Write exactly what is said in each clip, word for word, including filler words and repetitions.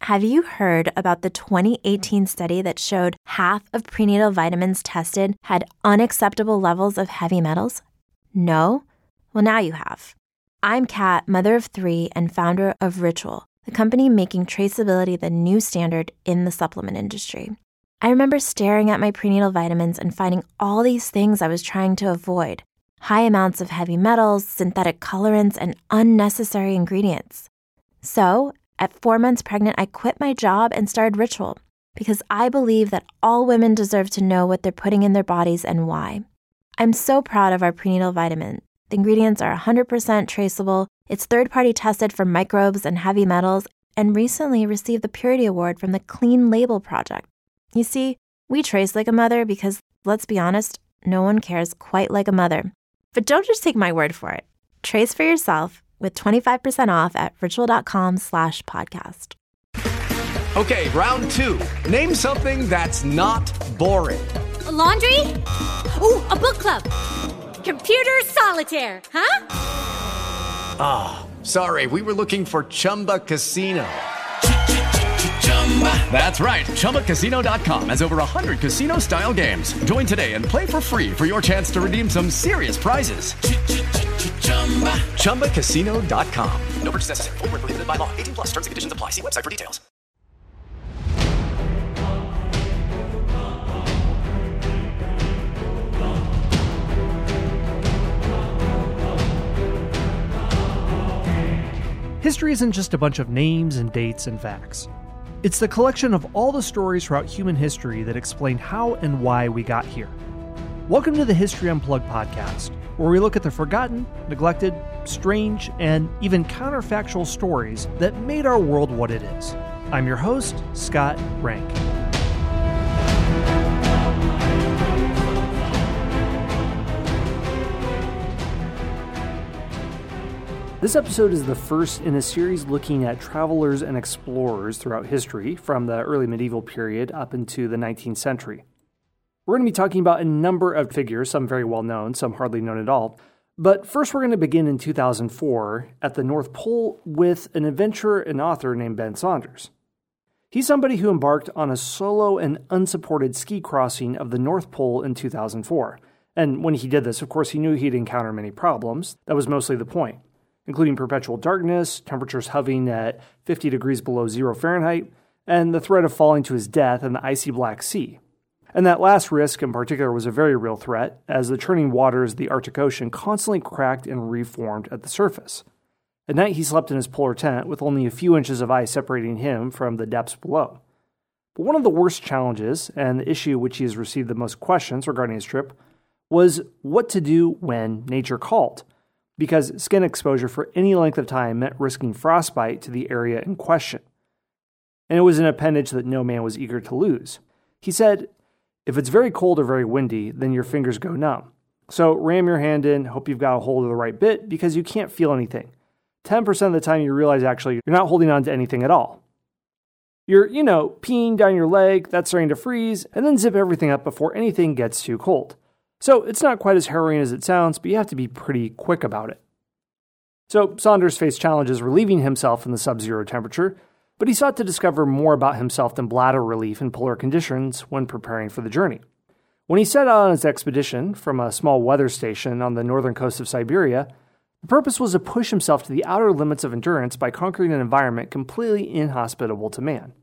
Have you heard about the twenty eighteen study that showed half of prenatal vitamins tested had unacceptable levels of heavy metals? No? Well, now you have. I'm Kat, mother of three and founder of Ritual, the company making traceability the new standard in the supplement industry. I remember staring at my prenatal vitamins and finding all these things I was trying to avoid. High amounts of heavy metals, synthetic colorants, and unnecessary ingredients. So, at four months pregnant, I quit my job and started Ritual because I believe that all women deserve to know what they're putting in their bodies and why. I'm so proud of our prenatal vitamin. The ingredients are one hundred percent traceable, it's third-party tested for microbes and heavy metals, and recently received the Purity Award from the Clean Label Project. You see, we trace like a mother because, let's be honest, no one cares quite like a mother. But don't just take my word for it. Trace for yourself with twenty-five percent off at ritual.com slash podcast. Okay, round two. Name something that's not boring. A laundry? Ooh, a book club. Computer solitaire, huh? Ah, oh, sorry, we were looking for Chumba Casino. That's right. Chumba Casino dot com has over one hundred casino-style games. Join today and play for free for your chance to redeem some serious prizes. Chumba Casino dot com. No purchase necessary. Void where prohibited by law. eighteen plus. Terms and conditions apply. See website for details. History isn't just a bunch of names and dates and facts. It's the collection of all the stories throughout human history that explain how and why we got here. Welcome to the History Unplugged podcast, where we look at the forgotten, neglected, strange, and even counterfactual stories that made our world what it is. I'm your host, Scott Rank. This episode is the first in a series looking at travelers and explorers throughout history, from the early medieval period up into the nineteenth century. We're going to be talking about a number of figures, some very well known, some hardly known at all. But first we're going to begin in two thousand four at the North Pole with an adventurer and author named Ben Saunders. He's somebody who embarked on a solo and unsupported ski crossing of the North Pole in two thousand four. And when he did this, of course, he knew he'd encounter many problems. That was mostly the point, including perpetual darkness, temperatures hovering at fifty degrees below zero Fahrenheit, and the threat of falling to his death in the icy Black Sea. And that last risk in particular was a very real threat, as the churning waters of the Arctic Ocean constantly cracked and reformed at the surface. At night he slept in his polar tent with only a few inches of ice separating him from the depths below. But one of the worst challenges, and the issue which he has received the most questions regarding his trip, was what to do when nature called, because skin exposure for any length of time meant risking frostbite to the area in question. And it was an appendage that no man was eager to lose. He said, if it's very cold or very windy, then your fingers go numb. So ram your hand in, hope you've got a hold of the right bit, because you can't feel anything. ten percent of the time you realize actually you're not holding on to anything at all. You're, you know, peeing down your leg, that's starting to freeze, and then zip everything up before anything gets too cold. So it's not quite as harrowing as it sounds, but you have to be pretty quick about it. So Saunders faced challenges relieving himself in the sub-zero temperature, but he sought to discover more about himself than bladder relief in polar conditions when preparing for the journey. When he set out on his expedition from a small weather station on the northern coast of Siberia, the purpose was to push himself to the outer limits of endurance by conquering an environment completely inhospitable to man.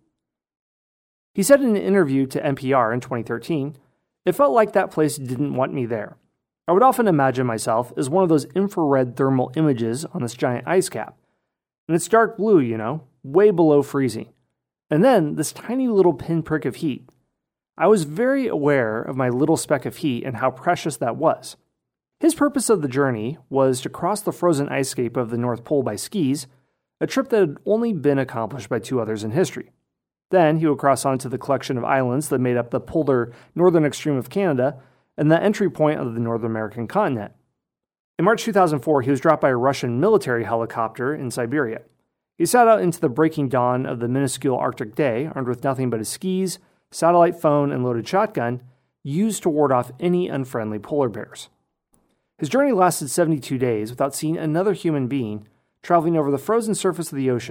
He said in an interview to N P R in twenty thirteen, "It felt like that place didn't want me there. I would often imagine myself as one of those infrared thermal images on this giant ice cap. And it's dark blue, you know, way below freezing. And then this tiny little pinprick of heat. I was very aware of my little speck of heat and how precious that was." His purpose of the journey was to cross the frozen ice cape of the North Pole by skis, a trip that had only been accomplished by two others in history. Then he would cross onto the collection of islands that made up the polar northern extreme of Canada and the entry point of the North American continent. In March two thousand four, he was dropped by a Russian military helicopter in Siberia. He set out into the breaking dawn of the minuscule Arctic day, armed with nothing but his skis, satellite phone, and loaded shotgun, used to ward off any unfriendly polar bears. His journey lasted seventy-two days without seeing another human being, traveling over the frozen surface of the ocean,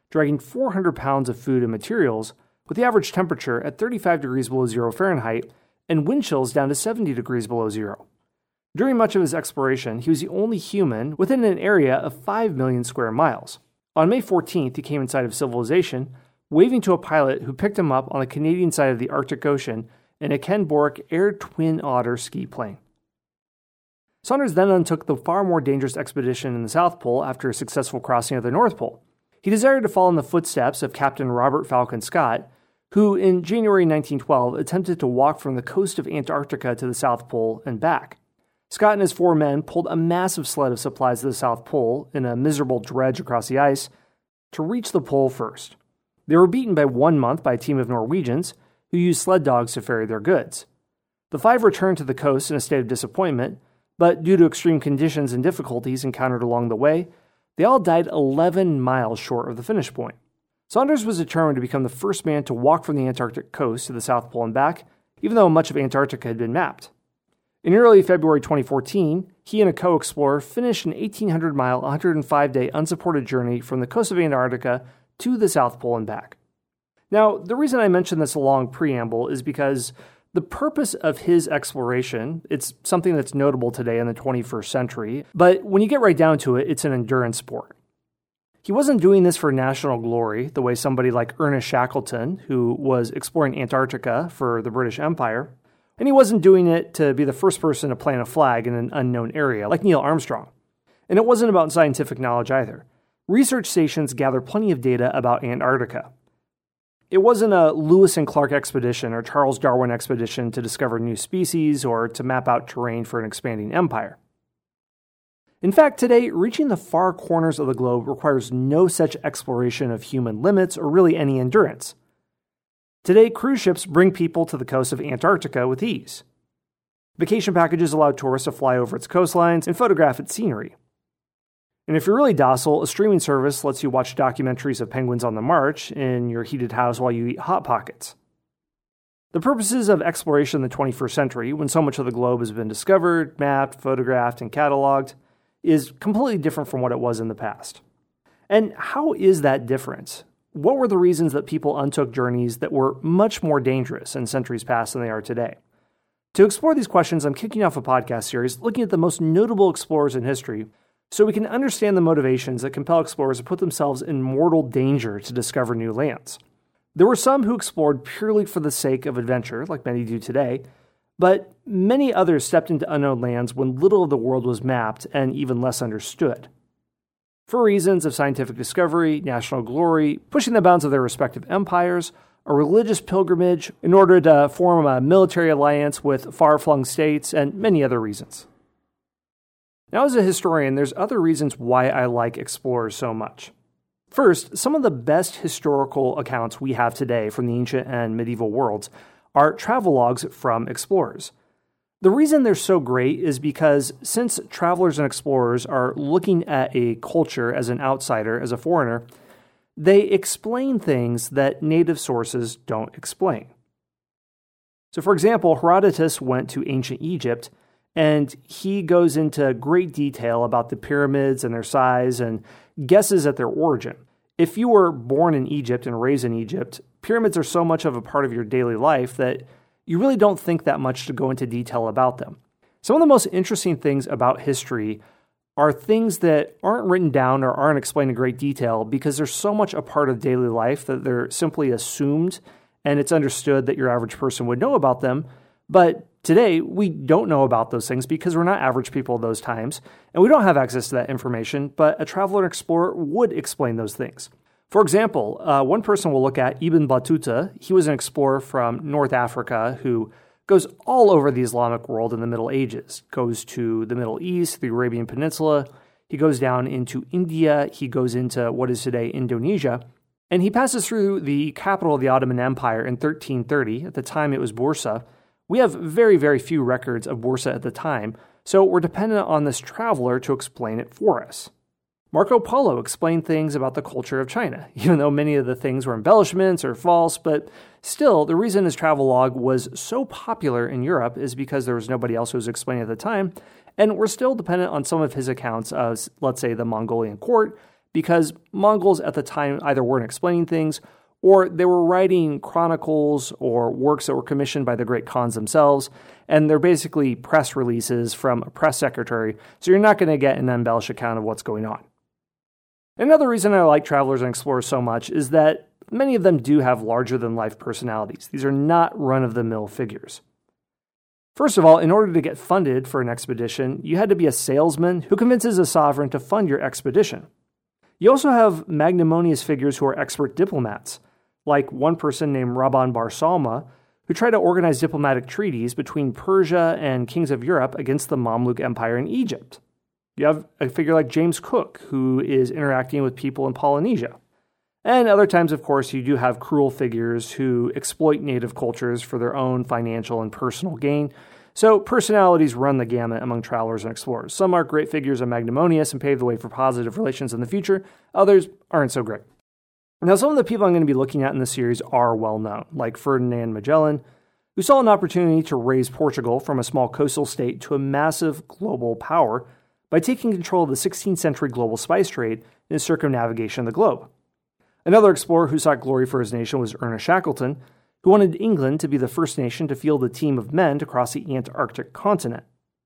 dragging four hundred pounds of food and materials, with the average temperature at thirty-five degrees below zero Fahrenheit and wind chills down to seventy degrees below zero. During much of his exploration, he was the only human within an area of five million square miles. On May fourteenth, he came in sight of civilization, waving to a pilot who picked him up on the Canadian side of the Arctic Ocean in a Ken Borek Air Twin Otter ski plane. Saunders then undertook the far more dangerous expedition in the South Pole after a successful crossing of the North Pole. He desired to follow in the footsteps of Captain Robert Falcon Scott, who in January nineteen twelve attempted to walk from the coast of Antarctica to the South Pole and back. Scott and his four men pulled a massive sled of supplies to the South Pole in a miserable dredge across the ice to reach the pole first. They were beaten by one month by a team of Norwegians who used sled dogs to ferry their goods. The five returned to the coast in a state of disappointment, but due to extreme conditions and difficulties encountered along the way, they all died eleven miles short of the finish point. Saunders was determined to become the first man to walk from the Antarctic coast to the South Pole and back, even though much of Antarctica had been mapped. In early February twenty fourteen, he and a co-explorer finished an eighteen hundred mile, one hundred five day unsupported journey from the coast of Antarctica to the South Pole and back. Now, the reason I mention this long preamble is because the purpose of his exploration, it's something that's notable today in the twenty-first century, but when you get right down to it, it's an endurance sport. He wasn't doing this for national glory, the way somebody like Ernest Shackleton, who was exploring Antarctica for the British Empire, and he wasn't doing it to be the first person to plant a flag in an unknown area, like Neil Armstrong. And it wasn't about scientific knowledge either. Research stations gather plenty of data about Antarctica. It wasn't a Lewis and Clark expedition or Charles Darwin expedition to discover new species or to map out terrain for an expanding empire. In fact, today, reaching the far corners of the globe requires no such exploration of human limits or really any endurance. Today, cruise ships bring people to the coast of Antarctica with ease. Vacation packages allow tourists to fly over its coastlines and photograph its scenery. And if you're really docile, a streaming service lets you watch documentaries of penguins on the march in your heated house while you eat Hot Pockets. The purposes of exploration in the twenty-first century, when so much of the globe has been discovered, mapped, photographed, and cataloged, is completely different from what it was in the past. And how is that different? What were the reasons that people undertook journeys that were much more dangerous in centuries past than they are today? To explore these questions, I'm kicking off a podcast series looking at the most notable explorers in history so we can understand the motivations that compel explorers to put themselves in mortal danger to discover new lands. There were some who explored purely for the sake of adventure, like many do today, but many others stepped into unknown lands when little of the world was mapped and even less understood. For reasons of scientific discovery, national glory, pushing the bounds of their respective empires, a religious pilgrimage in order to form a military alliance with far-flung states, and many other reasons. Now, as a historian, there's other reasons why I like explorers so much. First, some of the best historical accounts we have today from the ancient and medieval worlds are travelogues from explorers. The reason they're so great is because since travelers and explorers are looking at a culture as an outsider, as a foreigner, they explain things that native sources don't explain. So, for example, Herodotus went to ancient Egypt, and he goes into great detail about the pyramids and their size and guesses at their origin. If you were born in Egypt and raised in Egypt, pyramids are so much of a part of your daily life that you really don't think that much to go into detail about them. Some of the most interesting things about history are things that aren't written down or aren't explained in great detail because they're so much a part of daily life that they're simply assumed and it's understood that your average person would know about them. But today, we don't know about those things because we're not average people at those times, and we don't have access to that information, but a traveler and explorer would explain those things. For example, uh, one person we'll look at, Ibn Battuta. He was an explorer from North Africa who goes all over the Islamic world in the Middle Ages, goes to the Middle East, the Arabian Peninsula, he goes down into India, he goes into what is today Indonesia, and he passes through the capital of the Ottoman Empire in thirteen thirty. At the time, it was Bursa. We have very, very few records of Bursa at the time, so we're dependent on this traveler to explain it for us. Marco Polo explained things about the culture of China, even though many of the things were embellishments or false, but still, the reason his travelogue was so popular in Europe is because there was nobody else who was explaining at the time, and we're still dependent on some of his accounts of, let's say, the Mongolian court, because Mongols at the time either weren't explaining things or they were writing chronicles or works that were commissioned by the great Khans themselves, and they're basically press releases from a press secretary, so you're not going to get an embellished account of what's going on. Another reason I like travelers and explorers so much is that many of them do have larger-than-life personalities. These are not run-of-the-mill figures. First of all, in order to get funded for an expedition, you had to be a salesman who convinces a sovereign to fund your expedition. You also have magnanimous figures who are expert diplomats, like one person named Rabban Bar Salma, who tried to organize diplomatic treaties between Persia and kings of Europe against the Mamluk Empire in Egypt. You have a figure like James Cook, who is interacting with people in Polynesia. And other times, of course, you do have cruel figures who exploit native cultures for their own financial and personal gain. So personalities run the gamut among travelers and explorers. Some are great figures and magnanimous and pave the way for positive relations in the future. Others aren't so great. Now, some of the people I'm going to be looking at in this series are well known, like Ferdinand Magellan, who saw an opportunity to raise Portugal from a small coastal state to a massive global power by taking control of the sixteenth century global spice trade and his circumnavigation of the globe. Another explorer who sought glory for his nation was Ernest Shackleton, who wanted England to be the first nation to field a team of men to cross the Antarctic continent.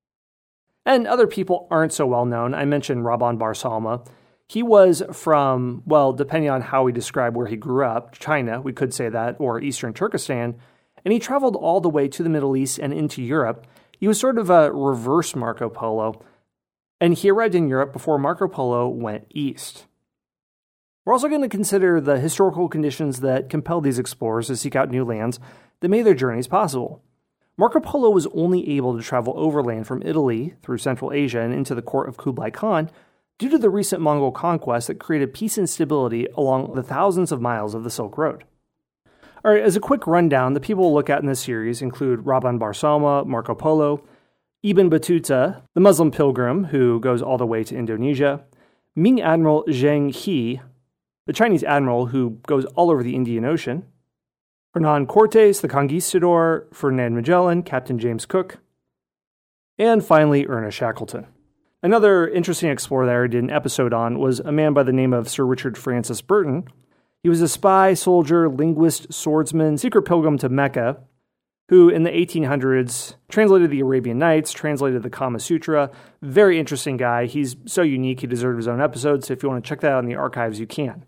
And other people aren't so well known. I mentioned Rabban Bar Salma. He was from, well, depending on how we describe where he grew up, China, we could say that, or Eastern Turkestan, and he traveled all the way to the Middle East and into Europe. He was sort of a reverse Marco Polo, and he arrived in Europe before Marco Polo went east. We're also going to consider the historical conditions that compelled these explorers to seek out new lands that made their journeys possible. Marco Polo was only able to travel overland from Italy through Central Asia and into the court of Kublai Khan due to the recent Mongol conquest that created peace and stability along the thousands of miles of the Silk Road. All right, as a quick rundown, the people we'll look at in this series include Rabban Bar Salma, Marco Polo, Ibn Battuta, the Muslim pilgrim who goes all the way to Indonesia, Ming Admiral Zheng He, the Chinese admiral who goes all over the Indian Ocean, Hernan Cortes, the conquistador, Ferdinand Magellan, Captain James Cook, and finally Ernest Shackleton. Another interesting explorer that I did an episode on was a man by the name of Sir Richard Francis Burton. He was a spy, soldier, linguist, swordsman, secret pilgrim to Mecca, who in the eighteen hundreds translated the Arabian Nights, translated the Kama Sutra. Very interesting guy. He's so unique, he deserves his own episode, so if you want to check that out in the archives, you can.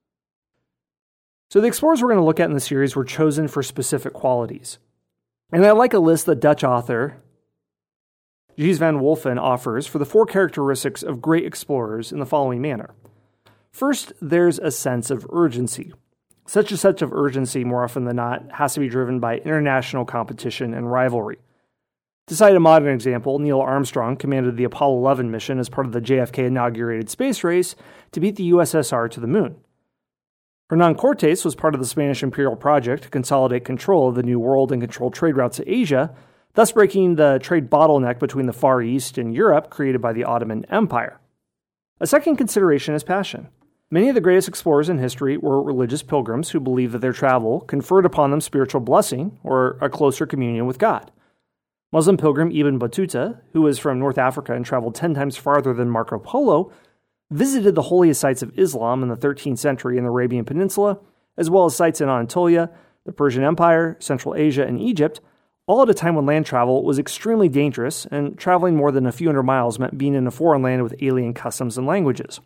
So the explorers we're going to look at in the series were chosen for specific qualities. And I like a list that Dutch author Gijs van Wolfen offers for the four characteristics of great explorers in the following manner. First, there's a sense of urgency. Such a sense of urgency, more often than not, has to be driven by international competition and rivalry. To cite a modern example, Neil Armstrong commanded the Apollo eleven mission as part of the J F K-inaugurated space race to beat the U S S R to the moon. Hernan Cortes was part of the Spanish imperial project to consolidate control of the New World and control trade routes to Asia, thus breaking the trade bottleneck between the Far East and Europe created by the Ottoman Empire. A second consideration is passion. Many of the greatest explorers in history were religious pilgrims who believed that their travel conferred upon them spiritual blessing or a closer communion with God. Muslim pilgrim Ibn Battuta, who was from North Africa and traveled ten times farther than Marco Polo, visited the holiest sites of Islam in the thirteenth century in the Arabian Peninsula, as well as sites in Anatolia, the Persian Empire, Central Asia, and Egypt, all at a time when land travel was extremely dangerous, and traveling more than a few hundred miles meant being in a foreign land with alien customs and languages.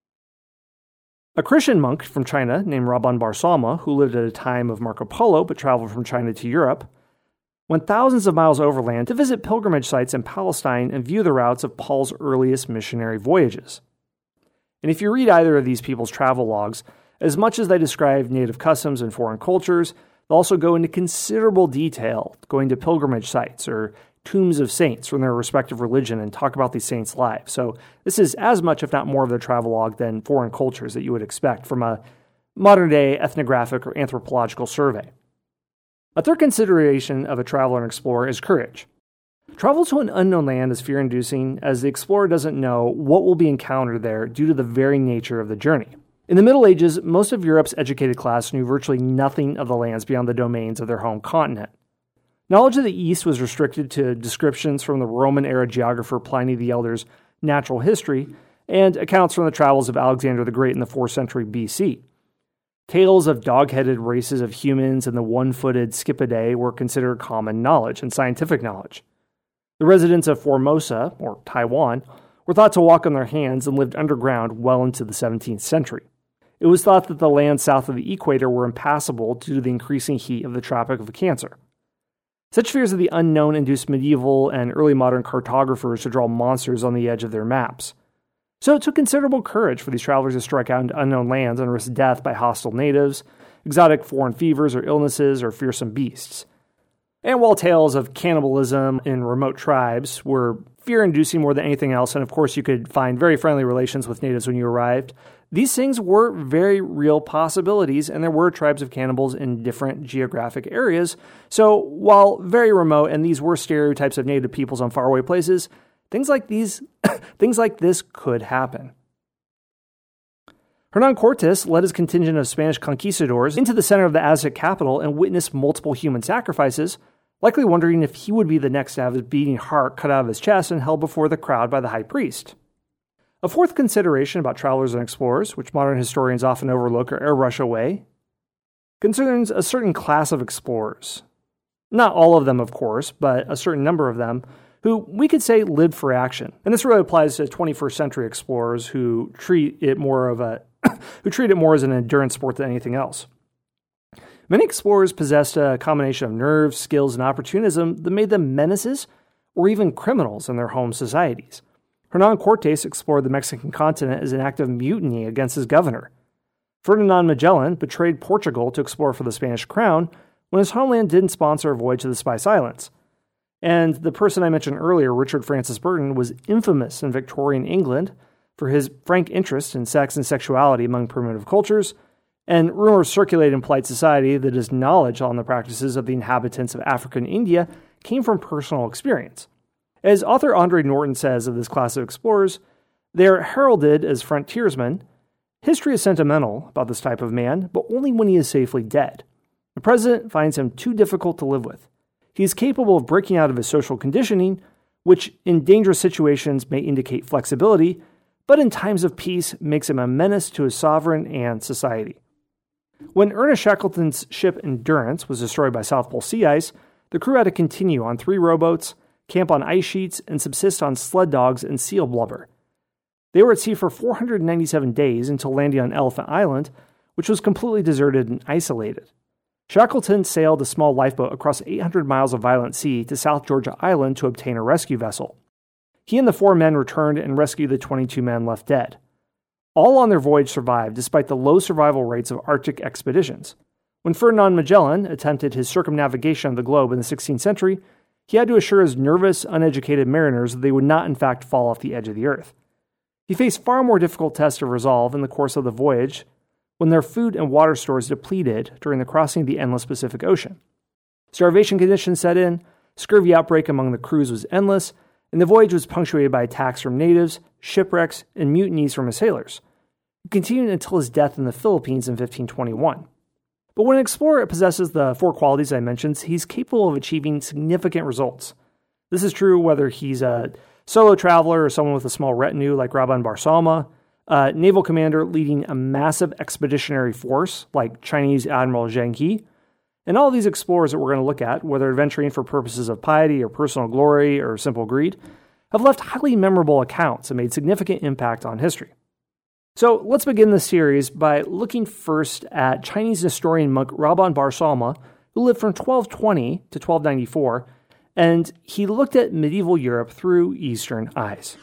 A Christian monk from China named Rabban Bar Salma, who lived at a time of Marco Polo but traveled from China to Europe, went thousands of miles overland to visit pilgrimage sites in Palestine and view the routes of Paul's earliest missionary voyages. And if you read either of these people's travel logs, as much as they describe native customs and foreign cultures, they'll also go into considerable detail, going to pilgrimage sites or tombs of saints from their respective religion and talk about these saints' lives. So this is as much, if not more, of their travelogue than foreign cultures that you would expect from a modern-day ethnographic or anthropological survey. A third consideration of a traveler and explorer is courage. Travel to an unknown land is fear-inducing, as the explorer doesn't know what will be encountered there due to the very nature of the journey. In the Middle Ages, most of Europe's educated class knew virtually nothing of the lands beyond the domains of their home continent. Knowledge of the East was restricted to descriptions from the Roman-era geographer Pliny the Elder's Natural History, and accounts from the travels of Alexander the Great in the fourth century B C. Tales of dog-headed races of humans and the one-footed Scipidae were considered common knowledge and scientific knowledge. The residents of Formosa, or Taiwan, were thought to walk on their hands and lived underground well into the seventeenth century. It was thought that the lands south of the equator were impassable due to the increasing heat of the Tropic of Cancer. Such fears of the unknown induced medieval and early modern cartographers to draw monsters on the edge of their maps. So it took considerable courage for these travelers to strike out into unknown lands and risk death by hostile natives, exotic foreign fevers or illnesses, or fearsome beasts. And while tales of cannibalism in remote tribes were fear-inducing more than anything else, and of course you could find very friendly relations with natives when you arrived, these things were very real possibilities, and there were tribes of cannibals in different geographic areas. So while very remote, and these were stereotypes of native peoples on faraway places, things like these, things like this could happen. Hernan Cortes led his contingent of Spanish conquistadors into the center of the Aztec capital and witnessed multiple human sacrifices, likely wondering if he would be the next to have his beating heart cut out of his chest and held before the crowd by the high priest. A fourth consideration about travelers and explorers, which modern historians often overlook or airbrush away, concerns a certain class of explorers. Not all of them, of course, but a certain number of them, who we could say lived for action. And this really applies to twenty-first century explorers who treat it more of a who treat it more as an endurance sport than anything else. Many explorers possessed a combination of nerves, skills, and opportunism that made them menaces or even criminals in their home societies. Hernan Cortes explored the Mexican continent as an act of mutiny against his governor. Ferdinand Magellan betrayed Portugal to explore for the Spanish crown when his homeland didn't sponsor a voyage to the Spice Islands. And the person I mentioned earlier, Richard Francis Burton, was infamous in Victorian England for his frank interest in sex and sexuality among primitive cultures, and rumors circulate in polite society that his knowledge on the practices of the inhabitants of Africa and India came from personal experience. As author Andre Norton says of this class of explorers, they are heralded as frontiersmen. History is sentimental about this type of man, but only when he is safely dead. The president finds him too difficult to live with. He is capable of breaking out of his social conditioning, which in dangerous situations may indicate flexibility, but in times of peace makes him a menace to his sovereign and society. When Ernest Shackleton's ship Endurance was destroyed by South Pole sea ice, the crew had to continue on three rowboats, camp on ice sheets, and subsist on sled dogs and seal blubber. They were at sea for four hundred ninety-seven days until landing on Elephant Island, which was completely deserted and isolated. Shackleton sailed a small lifeboat across eight hundred miles of violent sea to South Georgia Island to obtain a rescue vessel. He and the four men returned and rescued the twenty-two men left dead. All on their voyage survived despite the low survival rates of Arctic expeditions. When Ferdinand Magellan attempted his circumnavigation of the globe in the sixteenth century, he had to assure his nervous, uneducated mariners that they would not in fact fall off the edge of the earth. He faced far more difficult tests to resolve in the course of the voyage when their food and water stores depleted during the crossing of the endless Pacific Ocean. Starvation conditions set in, scurvy outbreak among the crews was endless, and the voyage was punctuated by attacks from natives, shipwrecks, and mutinies from his sailors. It continued until his death in the Philippines in fifteen twenty-one. But when an explorer possesses the four qualities I mentioned, he's capable of achieving significant results. This is true whether he's a solo traveler or someone with a small retinue like Rabban Barsalma, a naval commander leading a massive expeditionary force like Chinese Admiral Zheng He. And all these explorers that we're going to look at, whether adventuring for purposes of piety or personal glory or simple greed, have left highly memorable accounts and made significant impact on history. So let's begin this series by looking first at Chinese Nestorian monk Rabban Barsalma, who lived from twelve twenty to twelve ninety-four, and he looked at medieval Europe through Eastern eyes.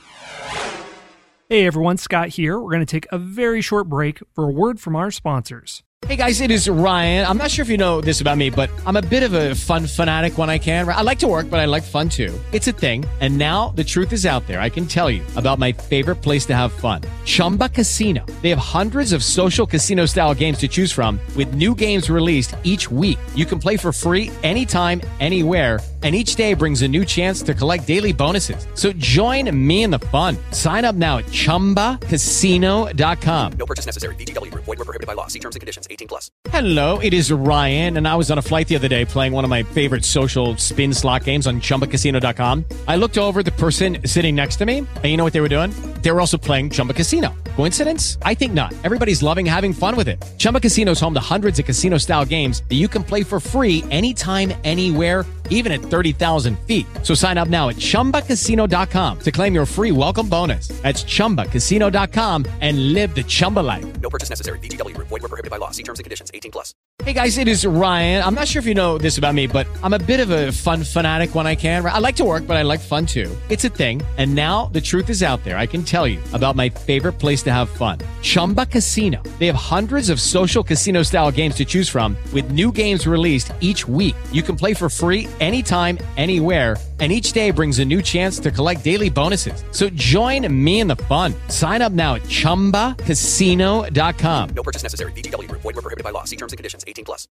Hey everyone, Scott here. We're going to take a very short break for a word from our sponsors. Hey guys, it is Ryan. I'm not sure if you know this about me, but I'm a bit of a fun fanatic when I can. I like to work, but I like fun too. It's a thing. And now the truth is out there. I can tell you about my favorite place to have fun. Chumba Casino. They have hundreds of social casino style games to choose from with new games released each week. You can play for free anytime, anywhere. and each day brings a new chance to collect daily bonuses. So join me in the fun. Sign up now at chumba casino dot com. No purchase necessary. V G W Group. Void where prohibited by law. See terms and conditions. eighteen plus. Hello, it is Ryan, and I was on a flight the other day playing one of my favorite social spin slot games on chumba casino dot com. I looked over at the person sitting next to me, and you know what they were doing? They were also playing Chumba Casino. Coincidence? I think not. Everybody's loving having fun with it. Chumba Casino is home to hundreds of casino-style games that you can play for free anytime, anywhere, even at thirty thousand feet. So sign up now at chumba casino dot com to claim your free welcome bonus. That's chumba casino dot com and live the Chumba life. No purchase necessary. V G W Group. Void where prohibited by law. See terms and conditions. eighteen plus. Hey guys, it is Ryan. I'm not sure if you know this about me, but I'm a bit of a fun fanatic when I can. I like to work, but I like fun too. It's a thing. And now the truth is out there. I can tell you about my favorite place to have fun. Chumba Casino. They have hundreds of social casino style games to choose from with new games released each week. You can play for free anytime, anywhere, and each day brings a new chance to collect daily bonuses. So join me in the fun. Sign up now at chumba casino dot com. No purchase necessary. V G W Group. Void where prohibited by law. See terms and conditions. eighteen plus.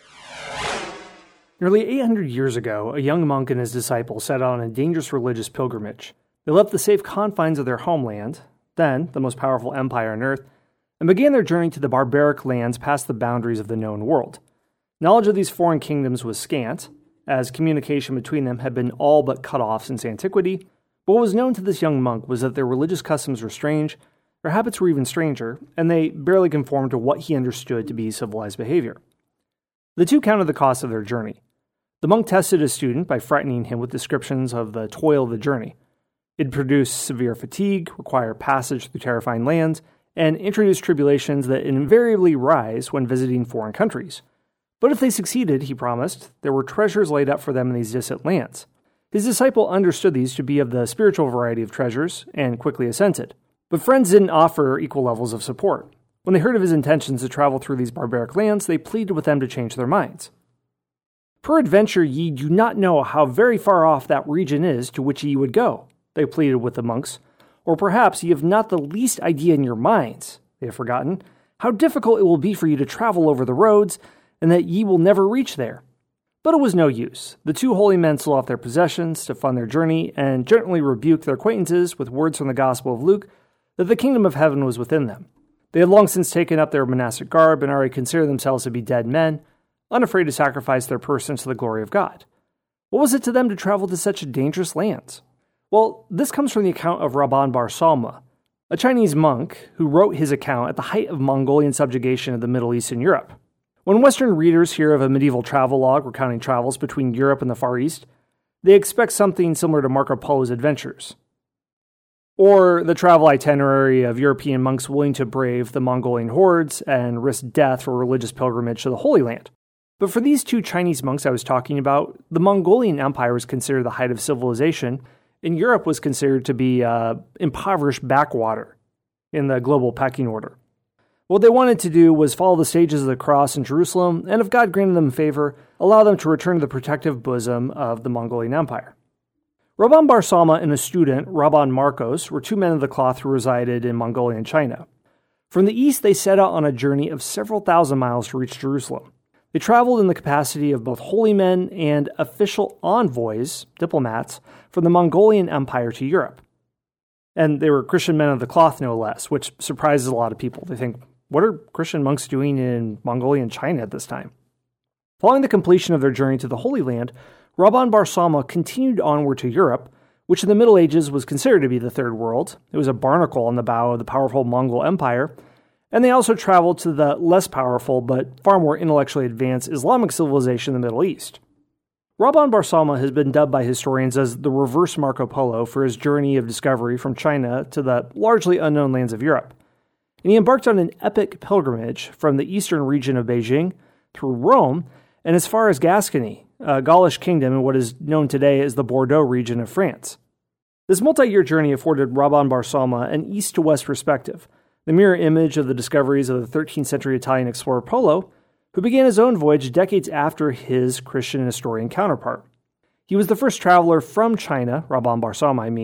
Nearly eight hundred years ago, a young monk and his disciples set out on a dangerous religious pilgrimage. They left the safe confines of their homeland, then the most powerful empire on earth, and began their journey to the barbaric lands past the boundaries of the known world. Knowledge of these foreign kingdoms was scant, as communication between them had been all but cut off since antiquity, but what was known to this young monk was that their religious customs were strange, their habits were even stranger, and they barely conformed to what he understood to be civilized behavior. The two counted the cost of their journey. The monk tested his student by frightening him with descriptions of the toil of the journey. It produced severe fatigue, require passage through terrifying lands, and introduce tribulations that invariably rise when visiting foreign countries. But if they succeeded, he promised, there were treasures laid up for them in these distant lands. His disciple understood these to be of the spiritual variety of treasures, and quickly assented. But friends didn't offer equal levels of support. When they heard of his intentions to travel through these barbaric lands, they pleaded with them to change their minds. "Peradventure ye do not know how very far off that region is to which ye would go," they pleaded with the monks. "Or perhaps ye have not the least idea in your minds," they have forgotten, "how difficult it will be for you to travel over the roads, and that ye will never reach there." But it was no use. The two holy men sold off their possessions to fund their journey, and gently rebuked their acquaintances with words from the Gospel of Luke that the kingdom of heaven was within them. They had long since taken up their monastic garb and already considered themselves to be dead men, unafraid to sacrifice their persons to the glory of God. What was it to them to travel to such dangerous lands? Well, this comes from the account of Rabban bar Salma, a Chinese monk who wrote his account at the height of Mongolian subjugation of the Middle East and Europe. When Western readers hear of a medieval travelogue recounting travels between Europe and the Far East, they expect something similar to Marco Polo's adventures, or the travel itinerary of European monks willing to brave the Mongolian hordes and risk death for a religious pilgrimage to the Holy Land. But for these two Chinese monks I was talking about, the Mongolian Empire was considered the height of civilization, and Europe was considered to be uh, impoverished backwater in the global pecking order. What they wanted to do was follow the stages of the cross in Jerusalem, and if God granted them favor, allow them to return to the protective bosom of the Mongolian Empire. Rabban bar Salma and his student, Rabban Marcos, were two men of the cloth who resided in Mongolian China. From the east, they set out on a journey of several thousand miles to reach Jerusalem. They traveled in the capacity of both holy men and official envoys, diplomats, from the Mongolian Empire to Europe. And they were Christian men of the cloth, no less, which surprises a lot of people. They think, what are Christian monks doing in Mongolian China at this time? Following the completion of their journey to the Holy Land, Rabban bar Salma continued onward to Europe, which in the Middle Ages was considered to be the Third World. It was a barnacle on the bow of the powerful Mongol Empire, and they also traveled to the less powerful but far more intellectually advanced Islamic civilization in the Middle East. Rabban bar Salma has been dubbed by historians as the reverse Marco Polo for his journey of discovery from China to the largely unknown lands of Europe. And he embarked on an epic pilgrimage from the eastern region of Beijing through Rome and as far as Gascony, a Gaulish kingdom in what is known today as the Bordeaux region of France. This multi-year journey afforded Rabban bar Salma an east-to-west perspective, the mirror image of the discoveries of the thirteenth century Italian explorer Polo, who began his own voyage decades after his Christian historian counterpart. He was the first traveler from China, Rabban bar Salma I mean,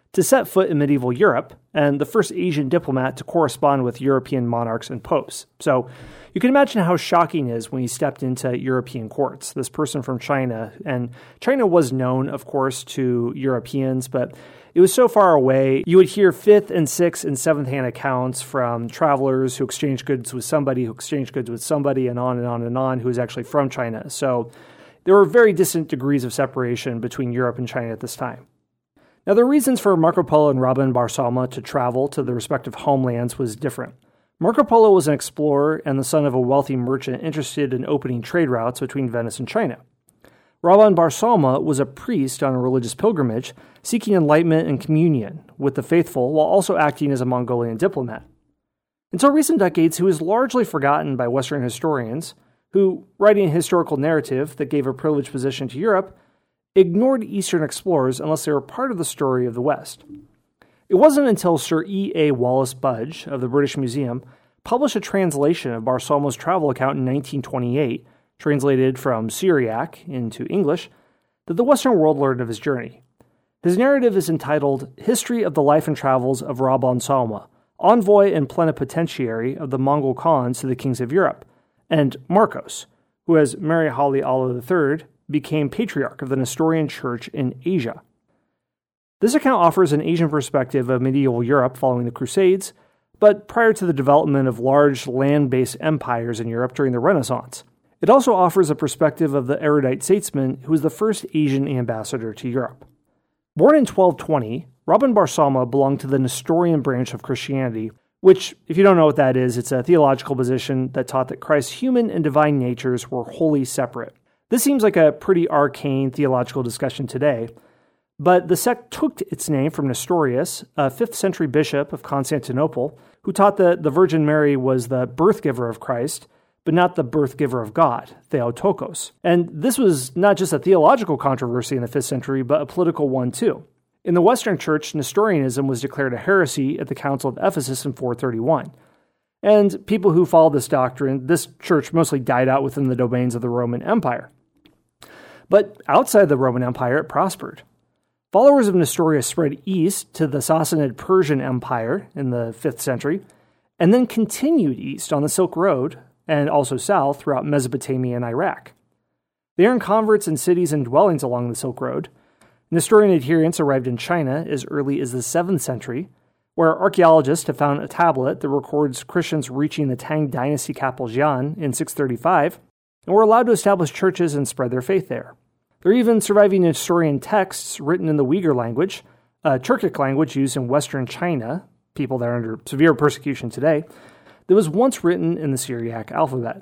to set foot in medieval Europe, and the first Asian diplomat to correspond with European monarchs and popes. So you can imagine how shocking it is when he stepped into European courts, this person from China. And China was known, of course, to Europeans, but it was so far away. You would hear fifth and sixth and seventh hand accounts from travelers who exchanged goods with somebody, who exchanged goods with somebody, and on and on and on, who was actually from China. So there were very distant degrees of separation between Europe and China at this time. Now, the reasons for Marco Polo and Rabban Barsauma to travel to their respective homelands was different. Marco Polo was an explorer and the son of a wealthy merchant interested in opening trade routes between Venice and China. Rabban Barsauma was a priest on a religious pilgrimage, seeking enlightenment and communion with the faithful while also acting as a Mongolian diplomat. Until recent decades, he was largely forgotten by Western historians, who, writing a historical narrative that gave a privileged position to Europe, ignored Eastern explorers unless they were part of the story of the West. It wasn't until Sir E A Wallace Budge of the British Museum published a translation of Barsauma's travel account in nineteen twenty-eight, translated from Syriac into English, that the Western world learned of his journey. His narrative is entitled History of the Life and Travels of Rabban Sauma, Envoy and Plenipotentiary of the Mongol Khans to the Kings of Europe, and Marcos, who as Mary Holly Allah the Third became Patriarch of the Nestorian Church in Asia. This account offers an Asian perspective of medieval Europe following the Crusades, but prior to the development of large land-based empires in Europe during the Renaissance. It also offers a perspective of the erudite statesman who was the first Asian ambassador to Europe. Born in twelve twenty, Rabban Barsauma belonged to the Nestorian branch of Christianity, which, if you don't know what that is, it's a theological position that taught that Christ's human and divine natures were wholly separate. This seems like a pretty arcane theological discussion today, but the sect took its name from Nestorius, a fifth century bishop of Constantinople, who taught that the Virgin Mary was the birth giver of Christ, but not the birth giver of God, Theotokos. And this was not just a theological controversy in the fifth century, but a political one too. In the Western Church, Nestorianism was declared a heresy at the Council of Ephesus in four thirty-one. And people who followed this doctrine, this church mostly died out within the domains of the Roman Empire. But outside the Roman Empire, it prospered. Followers of Nestorius spread east to the Sassanid Persian Empire in the fifth century, and then continued east on the Silk Road, and also south throughout Mesopotamia and Iraq. They earned converts in cities and dwellings along the Silk Road. Nestorian adherents arrived in China as early as the seventh century, where archaeologists have found a tablet that records Christians reaching the Tang Dynasty capital Xi'an in six thirty-five, and were allowed to establish churches and spread their faith there. There are even surviving Nestorian texts written in the Uyghur language, a Turkic language used in Western China, people that are under severe persecution today, that was once written in the Syriac alphabet.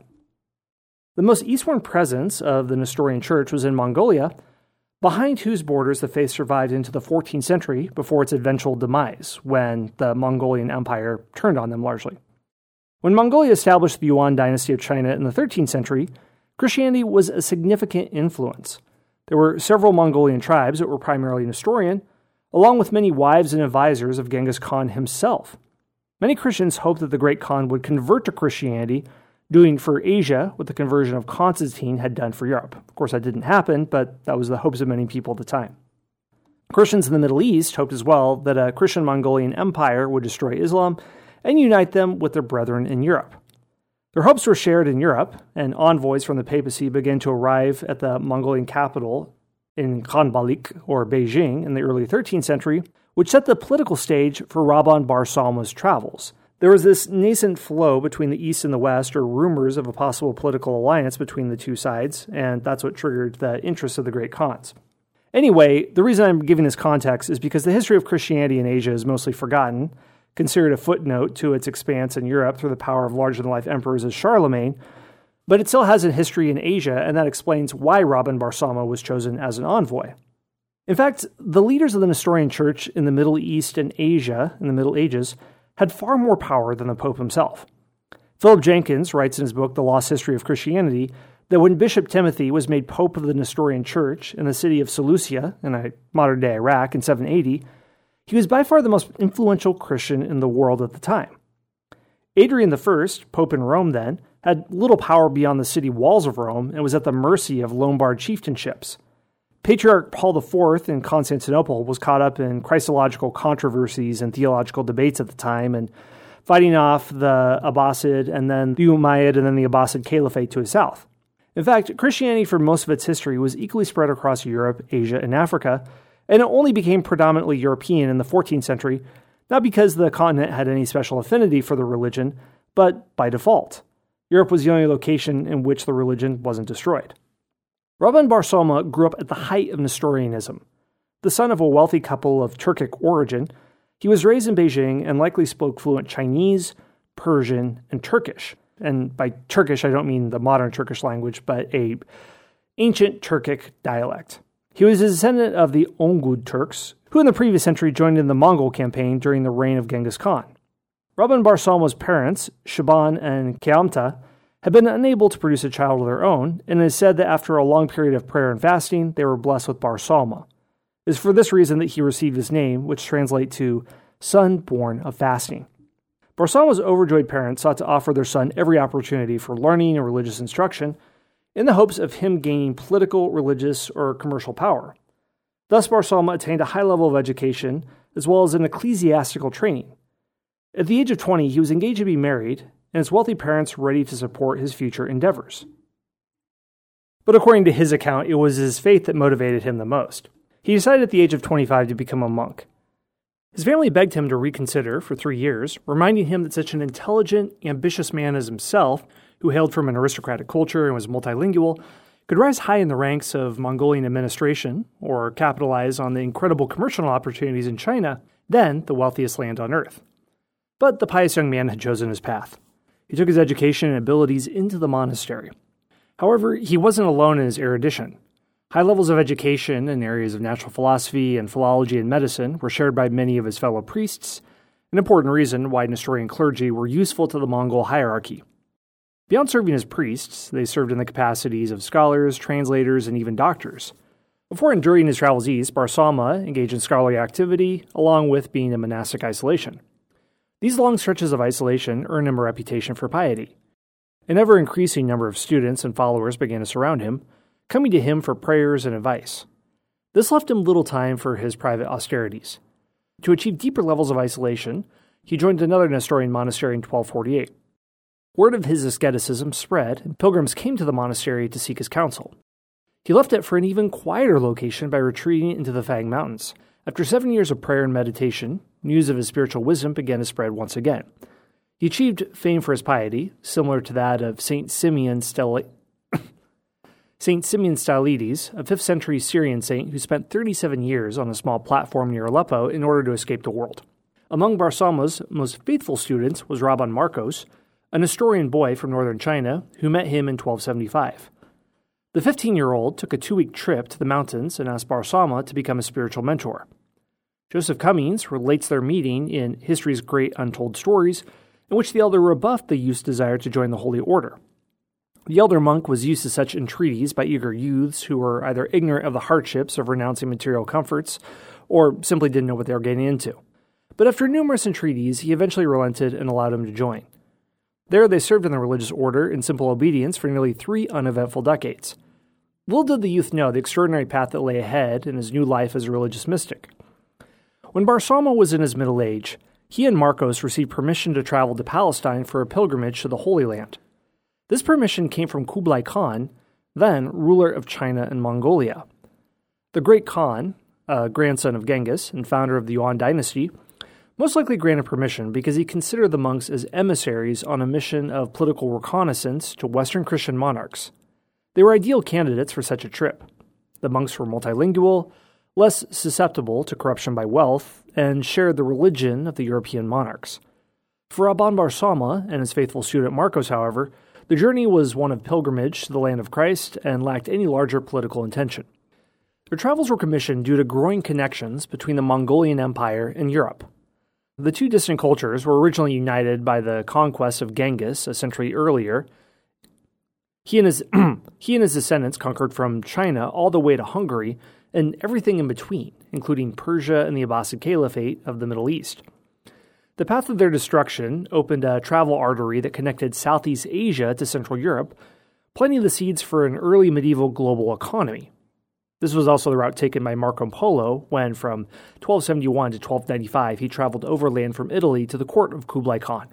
The most eastward presence of the Nestorian Church was in Mongolia, behind whose borders the faith survived into the fourteenth century before its eventual demise, when the Mongolian Empire turned on them largely. When Mongolia established the Yuan dynasty of China in the thirteenth century, Christianity was a significant influence. There were several Mongolian tribes that were primarily Nestorian, along with many wives and advisors of Genghis Khan himself. Many Christians hoped that the great Khan would convert to Christianity, doing for Asia what the conversion of Constantine had done for Europe. Of course, that didn't happen, but that was the hopes of many people at the time. Christians in the Middle East hoped as well that a Christian Mongolian empire would destroy Islam and unite them with their brethren in Europe. Their hopes were shared in Europe, and envoys from the papacy began to arrive at the Mongolian capital in Khanbalik, or Beijing, in the early thirteenth century, which set the political stage for Rabban Barsauma's travels. There was this nascent flow between the East and the West, or rumors of a possible political alliance between the two sides, and that's what triggered the interest of the great Khans. Anyway, the reason I'm giving this context is because the history of Christianity in Asia is mostly forgotten, considered a footnote to its expanse in Europe through the power of larger-than-life emperors as Charlemagne, but it still has a history in Asia, and that explains why Rabban Barsauma was chosen as an envoy. In fact, the leaders of the Nestorian Church in the Middle East and Asia in the Middle Ages had far more power than the Pope himself. Philip Jenkins writes in his book, The Lost History of Christianity, that when Bishop Timothy was made Pope of the Nestorian Church in the city of Seleucia in modern-day Iraq in seven eighty, he was by far the most influential Christian in the world at the time. Adrian the First, Pope in Rome then, had little power beyond the city walls of Rome and was at the mercy of Lombard chieftainships. Patriarch Paul the Fourth in Constantinople was caught up in Christological controversies and theological debates at the time and fighting off the Abbasid and then the Umayyad and then the Abbasid Caliphate to his south. In fact, Christianity for most of its history was equally spread across Europe, Asia, and Africa, and it only became predominantly European in the fourteenth century, not because the continent had any special affinity for the religion, but by default. Europe was the only location in which the religion wasn't destroyed. Rabban bar Soma grew up at the height of Nestorianism. The son of a wealthy couple of Turkic origin, he was raised in Beijing and likely spoke fluent Chinese, Persian, and Turkish. And by Turkish, I don't mean the modern Turkish language, but a ancient Turkic dialect. He was a descendant of the Ongud Turks, who in the previous century joined in the Mongol campaign during the reign of Genghis Khan. Rabban bar Soma's parents, Shaban and Kayamta, had been unable to produce a child of their own, and it is said that after a long period of prayer and fasting, they were blessed with bar Soma. It is for this reason that he received his name, which translates to son born of fasting. Bar Soma's overjoyed parents sought to offer their son every opportunity for learning and religious instruction in the hopes of him gaining political, religious, or commercial power. Thus, bar Soma attained a high level of education as well as an ecclesiastical training. At the age of twenty, he was engaged to be married, and his wealthy parents were ready to support his future endeavors. But according to his account, it was his faith that motivated him the most. He decided at the age of twenty-five to become a monk. His family begged him to reconsider for three years, reminding him that such an intelligent, ambitious man as himself, who hailed from an aristocratic culture and was multilingual, could rise high in the ranks of Mongolian administration or capitalize on the incredible commercial opportunities in China, then the wealthiest land on earth. But the pious young man had chosen his path. He took his education and abilities into the monastery. However, he wasn't alone in his erudition. High levels of education in areas of natural philosophy and philology and medicine were shared by many of his fellow priests, an important reason why Nestorian clergy were useful to the Mongol hierarchy. Beyond serving as priests, they served in the capacities of scholars, translators, and even doctors. Before enduring his travels east, bar Soma engaged in scholarly activity, along with being in monastic isolation. These long stretches of isolation earned him a reputation for piety. An ever-increasing number of students and followers began to surround him, coming to him for prayers and advice. This left him little time for his private austerities. To achieve deeper levels of isolation, he joined another Nestorian monastery in twelve forty-eight. Word of his asceticism spread, and pilgrims came to the monastery to seek his counsel. He left it for an even quieter location by retreating into the Fang Mountains. After seven years of prayer and meditation, news of his spiritual wisdom began to spread once again. He achieved fame for his piety, similar to that of Saint Simeon Stel- Saint Simeon Stylites, a fifth century Syrian saint who spent thirty-seven years on a small platform near Aleppo in order to escape the world. Among bar Soma's most faithful students was Rabban Marcos, a Nestorian boy from northern China who met him in twelve seventy-five. The fifteen-year-old took a two-week trip to the mountains and asked bar Soma to become a spiritual mentor. Joseph Cummings relates their meeting in History's Great Untold Stories, in which the elder rebuffed the youth's desire to join the Holy Order. The elder monk was used to such entreaties by eager youths who were either ignorant of the hardships of renouncing material comforts or simply didn't know what they were getting into. But after numerous entreaties, he eventually relented and allowed him to join. There they served in the religious order in simple obedience for nearly three uneventful decades. Little did the youth know the extraordinary path that lay ahead in his new life as a religious mystic. When bar Soma was in his middle age, he and Marcos received permission to travel to Palestine for a pilgrimage to the Holy Land. This permission came from Kublai Khan, then ruler of China and Mongolia. The Great Khan, a grandson of Genghis and founder of the Yuan dynasty, most likely granted permission because he considered the monks as emissaries on a mission of political reconnaissance to Western Christian monarchs. They were ideal candidates for such a trip. The monks were multilingual, less susceptible to corruption by wealth, and shared the religion of the European monarchs. For Rabban bar Soma and his faithful student Marcos, however, the journey was one of pilgrimage to the land of Christ and lacked any larger political intention. Their travels were commissioned due to growing connections between the Mongolian Empire and Europe. The two distant cultures were originally united by the conquest of Genghis a century earlier. He and his, he and his descendants conquered from China all the way to Hungary and everything in between, including Persia and the Abbasid Caliphate of the Middle East. The path of their destruction opened a travel artery that connected Southeast Asia to Central Europe, planting the seeds for an early medieval global economy. This was also the route taken by Marco Polo when, from twelve seventy-one to twelve ninety-five, he traveled overland from Italy to the court of Kublai Khan.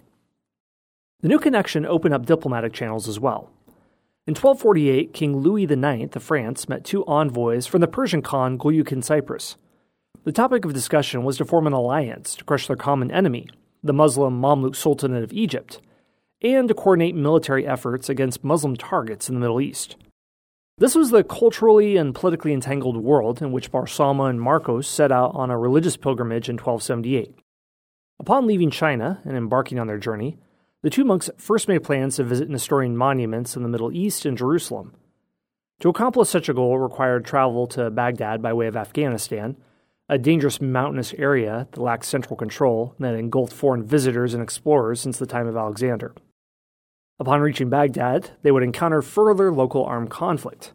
The new connection opened up diplomatic channels as well. In twelve forty-eight, King Louis the Ninth of France met two envoys from the Persian Khan Guljukin Cyprus. The topic of discussion was to form an alliance to crush their common enemy, the Muslim Mamluk Sultanate of Egypt, and to coordinate military efforts against Muslim targets in the Middle East. This was the culturally and politically entangled world in which Barsauma and Marcos set out on a religious pilgrimage in twelve seventy-eight. Upon leaving China and embarking on their journey, the two monks first made plans to visit Nestorian monuments in the Middle East and Jerusalem. To accomplish such a goal required travel to Baghdad by way of Afghanistan, a dangerous mountainous area that lacked central control and that engulfed foreign visitors and explorers since the time of Alexander. Upon reaching Baghdad, they would encounter further local armed conflict.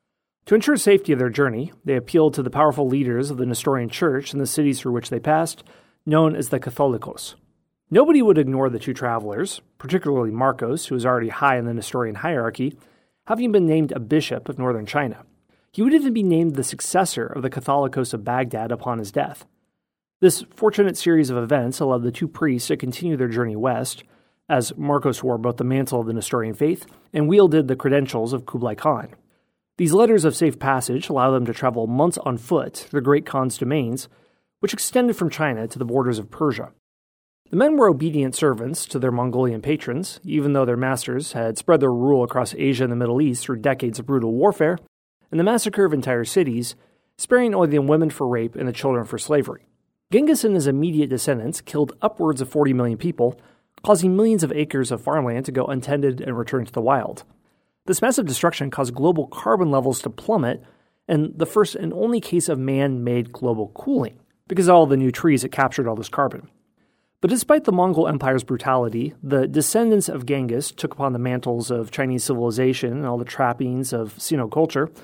To ensure safety of their journey, they appealed to the powerful leaders of the Nestorian Church in the cities through which they passed, known as the Catholicos. Nobody would ignore the two travelers, particularly Marcos, who was already high in the Nestorian hierarchy, having been named a bishop of northern China. He would even be named the successor of the Catholicos of Baghdad upon his death. This fortunate series of events allowed the two priests to continue their journey west, as Marcos wore both the mantle of the Nestorian faith and wielded the credentials of Kublai Khan. These letters of safe passage allowed them to travel months on foot through the Great Khan's domains, which extended from China to the borders of Persia. The men were obedient servants to their Mongolian patrons, even though their masters had spread their rule across Asia and the Middle East through decades of brutal warfare and the massacre of entire cities, sparing only the women for rape and the children for slavery. Genghis and his immediate descendants killed upwards of forty million people, causing millions of acres of farmland to go untended and return to the wild. This massive destruction caused global carbon levels to plummet, and the first and only case of man-made global cooling, because of all the new trees that captured all this carbon. But despite the Mongol Empire's brutality, the descendants of Genghis took upon the mantles of Chinese civilization and all the trappings of Sino culture,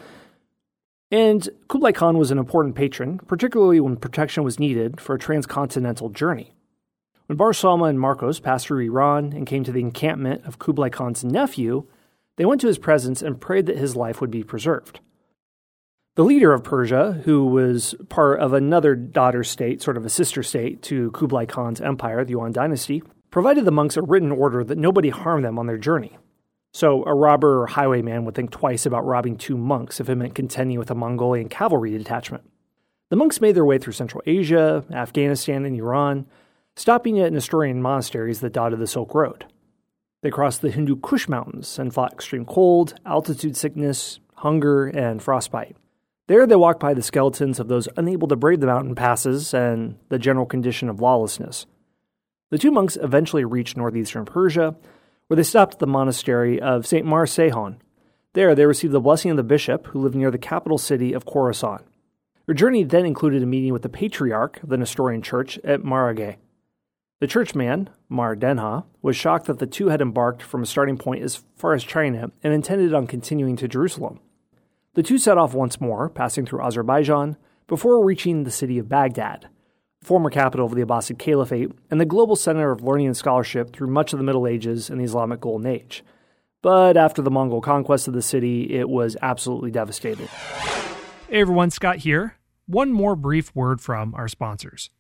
and Kublai Khan was an important patron, particularly when protection was needed for a transcontinental journey. When Barsauma and Marcos passed through Iran and came to the encampment of Kublai Khan's nephew, they went to his presence and prayed that his life would be preserved. The leader of Persia, who was part of another daughter state, sort of a sister state to Kublai Khan's empire, the Yuan dynasty, provided the monks a written order that nobody harm them on their journey. So a robber or highwayman would think twice about robbing two monks if it meant contending with a Mongolian cavalry detachment. The monks made their way through Central Asia, Afghanistan, and Iran, stopping at Nestorian monasteries that dotted the Silk Road. They crossed the Hindu Kush Mountains and fought extreme cold, altitude sickness, hunger, and frostbite. There they walked by the skeletons of those unable to brave the mountain passes and the general condition of lawlessness. The two monks eventually reached northeastern Persia, where they stopped at the monastery of Saint Mar Sehon. There they received the blessing of the bishop, who lived near the capital city of Khorasan. Their journey then included a meeting with the patriarch of the Nestorian Church at Marageh. The churchman, Mar Denha, was shocked that the two had embarked from a starting point as far as China and intended on continuing to Jerusalem. The two set off once more, passing through Azerbaijan, before reaching the city of Baghdad, former capital of the Abbasid Caliphate and the global center of learning and scholarship through much of the Middle Ages and the Islamic Golden Age. But after the Mongol conquest of the city, it was absolutely devastated. Hey everyone, Scott here. One more brief word from our sponsors.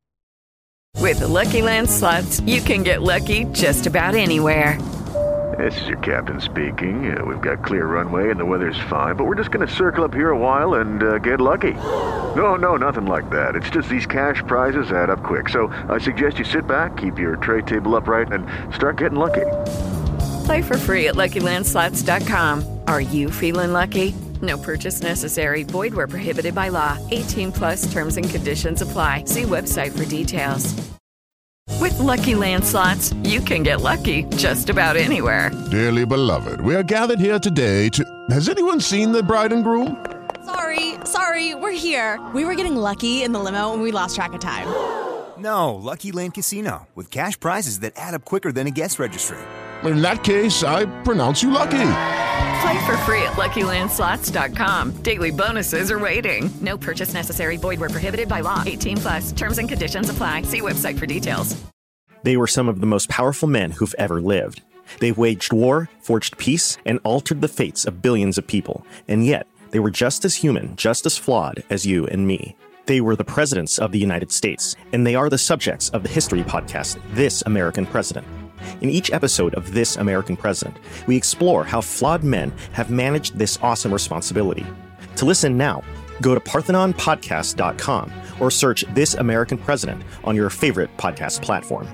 With the Lucky Land Slots, you can get lucky just about anywhere. This is your captain speaking. Uh, we've got clear runway and the weather's fine, but we're just going to circle up here a while and uh, get lucky. No, no, nothing like that. It's just these cash prizes add up quick. So I suggest you sit back, keep your tray table upright, and start getting lucky. Play for free at Lucky Land Slots dot com. Are you feeling lucky? No purchase necessary. Void where prohibited by law. eighteen plus terms and conditions apply. See website for details. With Lucky Land Slots, you can get lucky just about anywhere. Dearly beloved, we are gathered here today to... Has anyone seen the bride and groom? Sorry, sorry, we're here. We were getting lucky in the limo and we lost track of time. No, Lucky Land Casino, with cash prizes that add up quicker than a guest registry. In that case, I pronounce you lucky. Play for free at Lucky Land Slots dot com. Daily bonuses are waiting. No purchase necessary. Void where prohibited by law. eighteen plus. Terms and conditions apply. See website for details. They were some of the most powerful men who've ever lived. They waged war, forged peace, and altered the fates of billions of people. And yet, They were just as human, just as flawed as you and me. They were the presidents of the United States, and they are the subjects of the history podcast, This American President. In each episode of This American President, we explore how flawed men have managed this awesome responsibility. To listen now, go to parthenon podcast dot com or search This American President on your favorite podcast platform.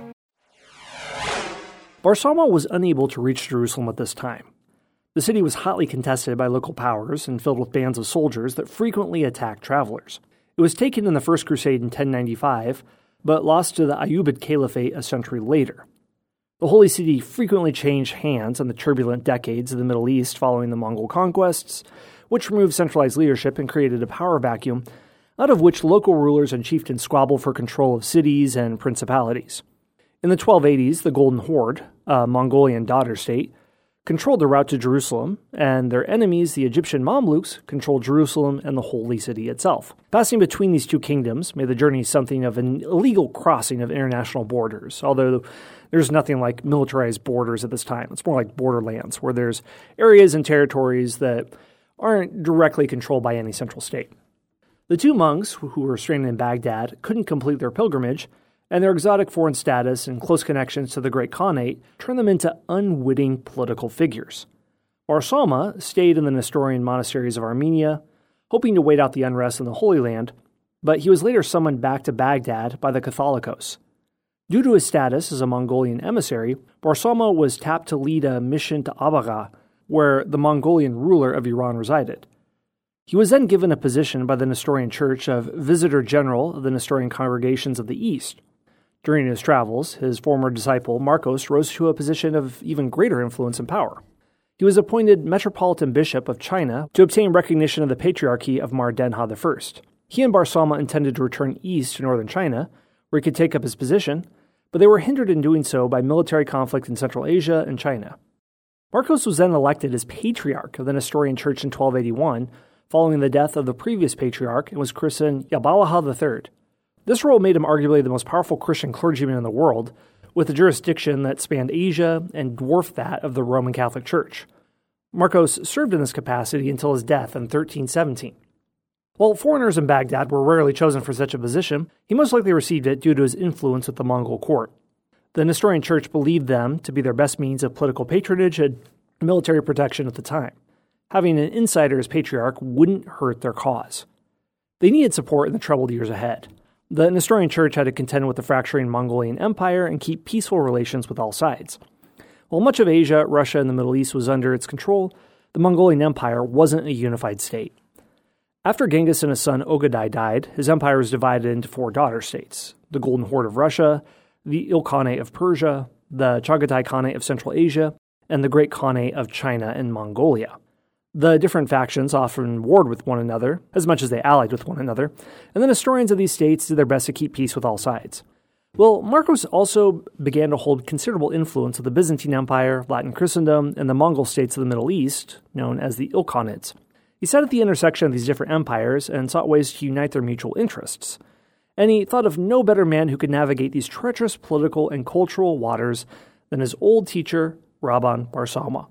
Barsauma was unable to reach Jerusalem at this time. The city was hotly contested by local powers and filled with bands of soldiers that frequently attacked travelers. It was taken in the First Crusade in ten ninety-five, but lost to the Ayyubid Caliphate a century later. The Holy City frequently changed hands in the turbulent decades of the Middle East following the Mongol conquests, which removed centralized leadership and created a power vacuum, out of which local rulers and chieftains squabbled for control of cities and principalities. In the twelve eighties, the Golden Horde, a Mongolian daughter state, controlled the route to Jerusalem, and their enemies, the Egyptian Mamluks, controlled Jerusalem and the Holy City itself. Passing between these two kingdoms made the journey something of an illegal crossing of international borders, although there's nothing like militarized borders at this time. It's more like borderlands, where there's areas and territories that aren't directly controlled by any central state. The two monks, who were stranded in Baghdad, couldn't complete their pilgrimage, and their exotic foreign status and close connections to the Great Khanate turned them into unwitting political figures. Barsauma stayed in the Nestorian monasteries of Armenia, hoping to wait out the unrest in the Holy Land, but he was later summoned back to Baghdad by the Catholicos. Due to his status as a Mongolian emissary, Barsauma was tapped to lead a mission to Abagha, where the Mongolian ruler of Iran resided. He was then given a position by the Nestorian Church of Visitor General of the Nestorian Congregations of the East. During his travels, his former disciple Marcos rose to a position of even greater influence and power. He was appointed Metropolitan Bishop of China to obtain recognition of the Patriarchy of Mar Denha the First. He and Barsauma intended to return east to northern China, where he could take up his position, but they were hindered in doing so by military conflict in Central Asia and China. Marcos was then elected as Patriarch of the Nestorian Church in twelve eighty-one, following the death of the previous Patriarch, and was christened Yabalaha the Third. This role made him arguably the most powerful Christian clergyman in the world, with a jurisdiction that spanned Asia and dwarfed that of the Roman Catholic Church. Marcos served in this capacity until his death in thirteen seventeen. While foreigners in Baghdad were rarely chosen for such a position, he most likely received it due to his influence with the Mongol court. The Nestorian Church believed them to be their best means of political patronage and military protection at the time. Having an insider as patriarch wouldn't hurt their cause. They needed support in the troubled years ahead. The Nestorian Church had to contend with the fracturing Mongolian Empire and keep peaceful relations with all sides. While much of Asia, Russia, and the Middle East was under its control, the Mongolian Empire wasn't a unified state. After Genghis and his son Ogadai died, his empire was divided into four daughter states: the Golden Horde of Russia, the Ilkhanate of Persia, the Chagatai Khanate of Central Asia, and the Great Khanate of China and Mongolia. The different factions often warred with one another, as much as they allied with one another, and the Nestorians of these states did their best to keep peace with all sides. Well, Marcos also began to hold considerable influence of the Byzantine Empire, Latin Christendom, and the Mongol states of the Middle East, known as the Ilkhanids. He sat at the intersection of these different empires and sought ways to unite their mutual interests. And he thought of no better man who could navigate these treacherous political and cultural waters than his old teacher, Rabban Barsauma.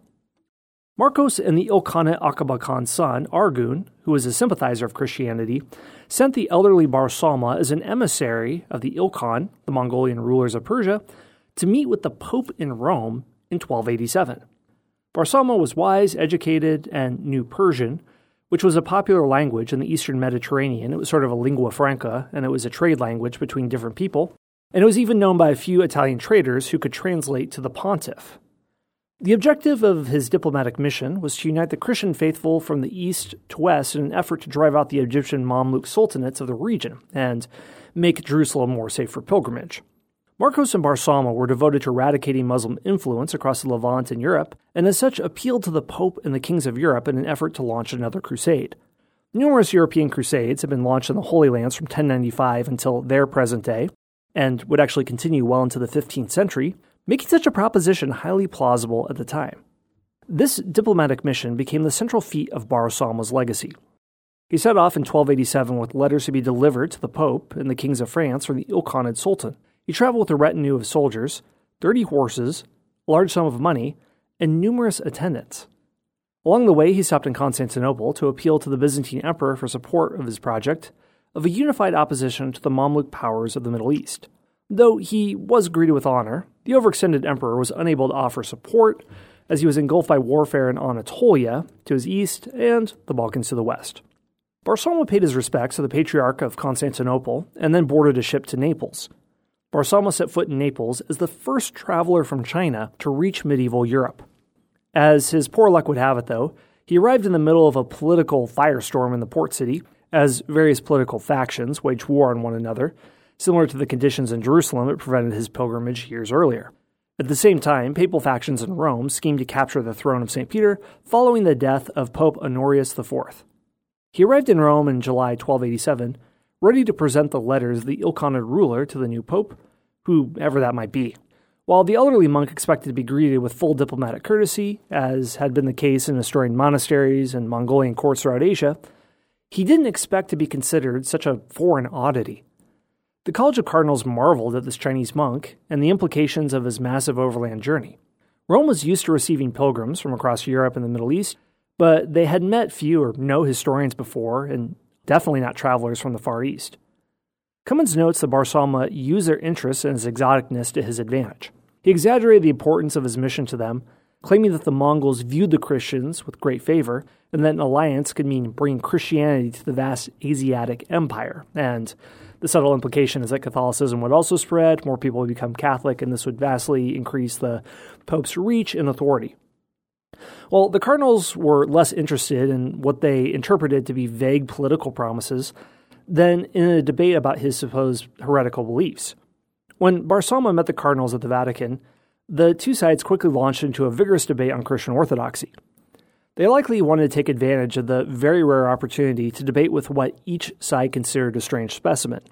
Marcos and the Ilkhanate Aqaba Khan's son, Argun, who was a sympathizer of Christianity, sent the elderly Barsauma as an emissary of the Ilkhan, the Mongolian rulers of Persia, to meet with the Pope in Rome in twelve eighty-seven. Barsauma was wise, educated, and knew Persian, which was a popular language in the Eastern Mediterranean. It was sort of a lingua franca, and it was a trade language between different people. And it was even known by a few Italian traders who could translate to the pontiff. The objective of his diplomatic mission was to unite the Christian faithful from the east to west in an effort to drive out the Egyptian Mamluk sultanates of the region and make Jerusalem more safe for pilgrimage. Marcos and Barsauma were devoted to eradicating Muslim influence across the Levant and Europe, and as such appealed to the Pope and the kings of Europe in an effort to launch another crusade. Numerous European crusades had been launched in the Holy Lands from ten ninety-five until their present day, and would actually continue well into the fifteenth century, making such a proposition highly plausible at the time. This diplomatic mission became the central feat of Barsauma's legacy. He set off in twelve eighty-seven with letters to be delivered to the Pope and the kings of France from the Ilkhanid Sultan. He traveled with a retinue of soldiers, thirty horses, a large sum of money, and numerous attendants. Along the way, he stopped in Constantinople to appeal to the Byzantine emperor for support of his project of a unified opposition to the Mamluk powers of the Middle East. Though he was greeted with honor, the overextended emperor was unable to offer support, as he was engulfed by warfare in Anatolia to his east and the Balkans to the west. Barsauma paid his respects to the Patriarch of Constantinople and then boarded a ship to Naples. Barsauma set foot in Naples as the first traveler from China to reach medieval Europe. As his poor luck would have it, though, he arrived in the middle of a political firestorm in the port city, as various political factions waged war on one another, similar to the conditions in Jerusalem that prevented his pilgrimage years earlier. At the same time, papal factions in Rome schemed to capture the throne of Saint Peter following the death of Pope Honorius the Fourth. He arrived in Rome in July twelve eighty-seven, ready to present the letters of the ill-conted ruler to the new pope, whoever that might be. While the elderly monk expected to be greeted with full diplomatic courtesy, as had been the case in Nestorian monasteries and Mongolian courts throughout Asia, he didn't expect to be considered such a foreign oddity. The College of Cardinals marveled at this Chinese monk and the implications of his massive overland journey. Rome was used to receiving pilgrims from across Europe and the Middle East, but they had met few or no historians before, and definitely not travelers from the Far East. Cummins notes that Barsauma used their interest in his exoticness to his advantage. He exaggerated the importance of his mission to them, claiming that the Mongols viewed the Christians with great favor, and that an alliance could mean bringing Christianity to the vast Asiatic empire. And the subtle implication is that Catholicism would also spread, more people would become Catholic, and this would vastly increase the Pope's reach and authority. Well, the cardinals were less interested in what they interpreted to be vague political promises than in a debate about his supposed heretical beliefs. When Barsauma met the cardinals at the Vatican, the two sides quickly launched into a vigorous debate on Christian orthodoxy. They likely wanted to take advantage of the very rare opportunity to debate with what each side considered a strange specimen.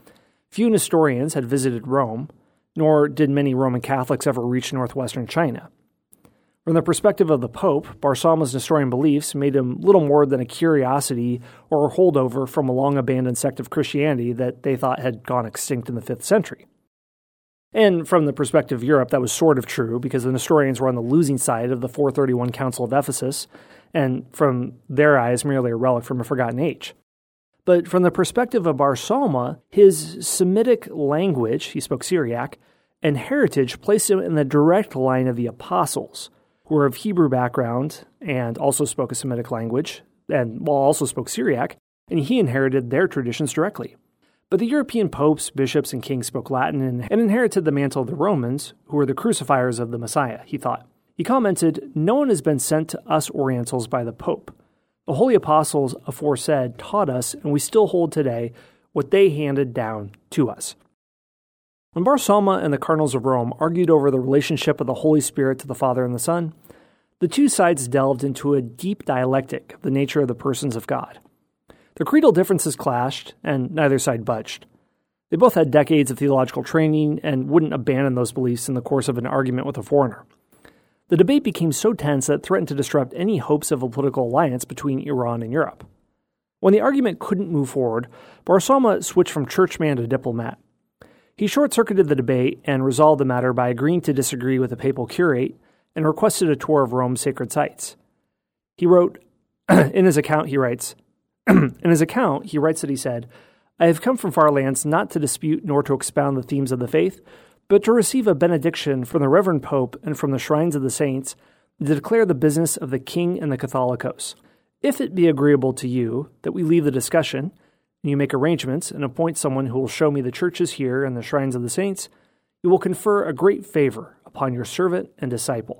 Few historians had visited Rome, nor did many Roman Catholics ever reach northwestern China. From the perspective of the Pope, Barsauma's Nestorian beliefs made him little more than a curiosity or a holdover from a long-abandoned sect of Christianity that they thought had gone extinct in the fifth century. And from the perspective of Europe, that was sort of true, because the Nestorians were on the losing side of the four thirty-one Council of Ephesus, and from their eyes, merely a relic from a forgotten age. But from the perspective of Barsauma, his Semitic language, he spoke Syriac, and heritage placed him in the direct line of the apostles, who were of Hebrew background and also spoke a Semitic language, and well, also spoke Syriac, and he inherited their traditions directly. But the European popes, bishops, and kings spoke Latin and, and inherited the mantle of the Romans, who were the crucifiers of the Messiah, he thought. He commented, "No one has been sent to us Orientals by the Pope. The holy apostles aforesaid taught us, and we still hold today, what they handed down to us." When Barsauma and the cardinals of Rome argued over the relationship of the Holy Spirit to the Father and the Son, the two sides delved into a deep dialectic of the nature of the persons of God. The creedal differences clashed, and neither side budged. They both had decades of theological training and wouldn't abandon those beliefs in the course of an argument with a foreigner. The debate became so tense that it threatened to disrupt any hopes of a political alliance between Iran and Europe. When the argument couldn't move forward, Barsauma switched from churchman to diplomat. He short-circuited the debate and resolved the matter by agreeing to disagree with the papal curate and requested a tour of Rome's sacred sites. He wrote, in his account, he writes, In his account, he writes that he said, "I have come from far lands not to dispute nor to expound the themes of the faith, but to receive a benediction from the Reverend Pope and from the shrines of the saints, to declare the business of the King and the Catholicos. If it be agreeable to you that we leave the discussion, and you make arrangements and appoint someone who will show me the churches here and the shrines of the saints, you will confer a great favor upon your servant and disciple."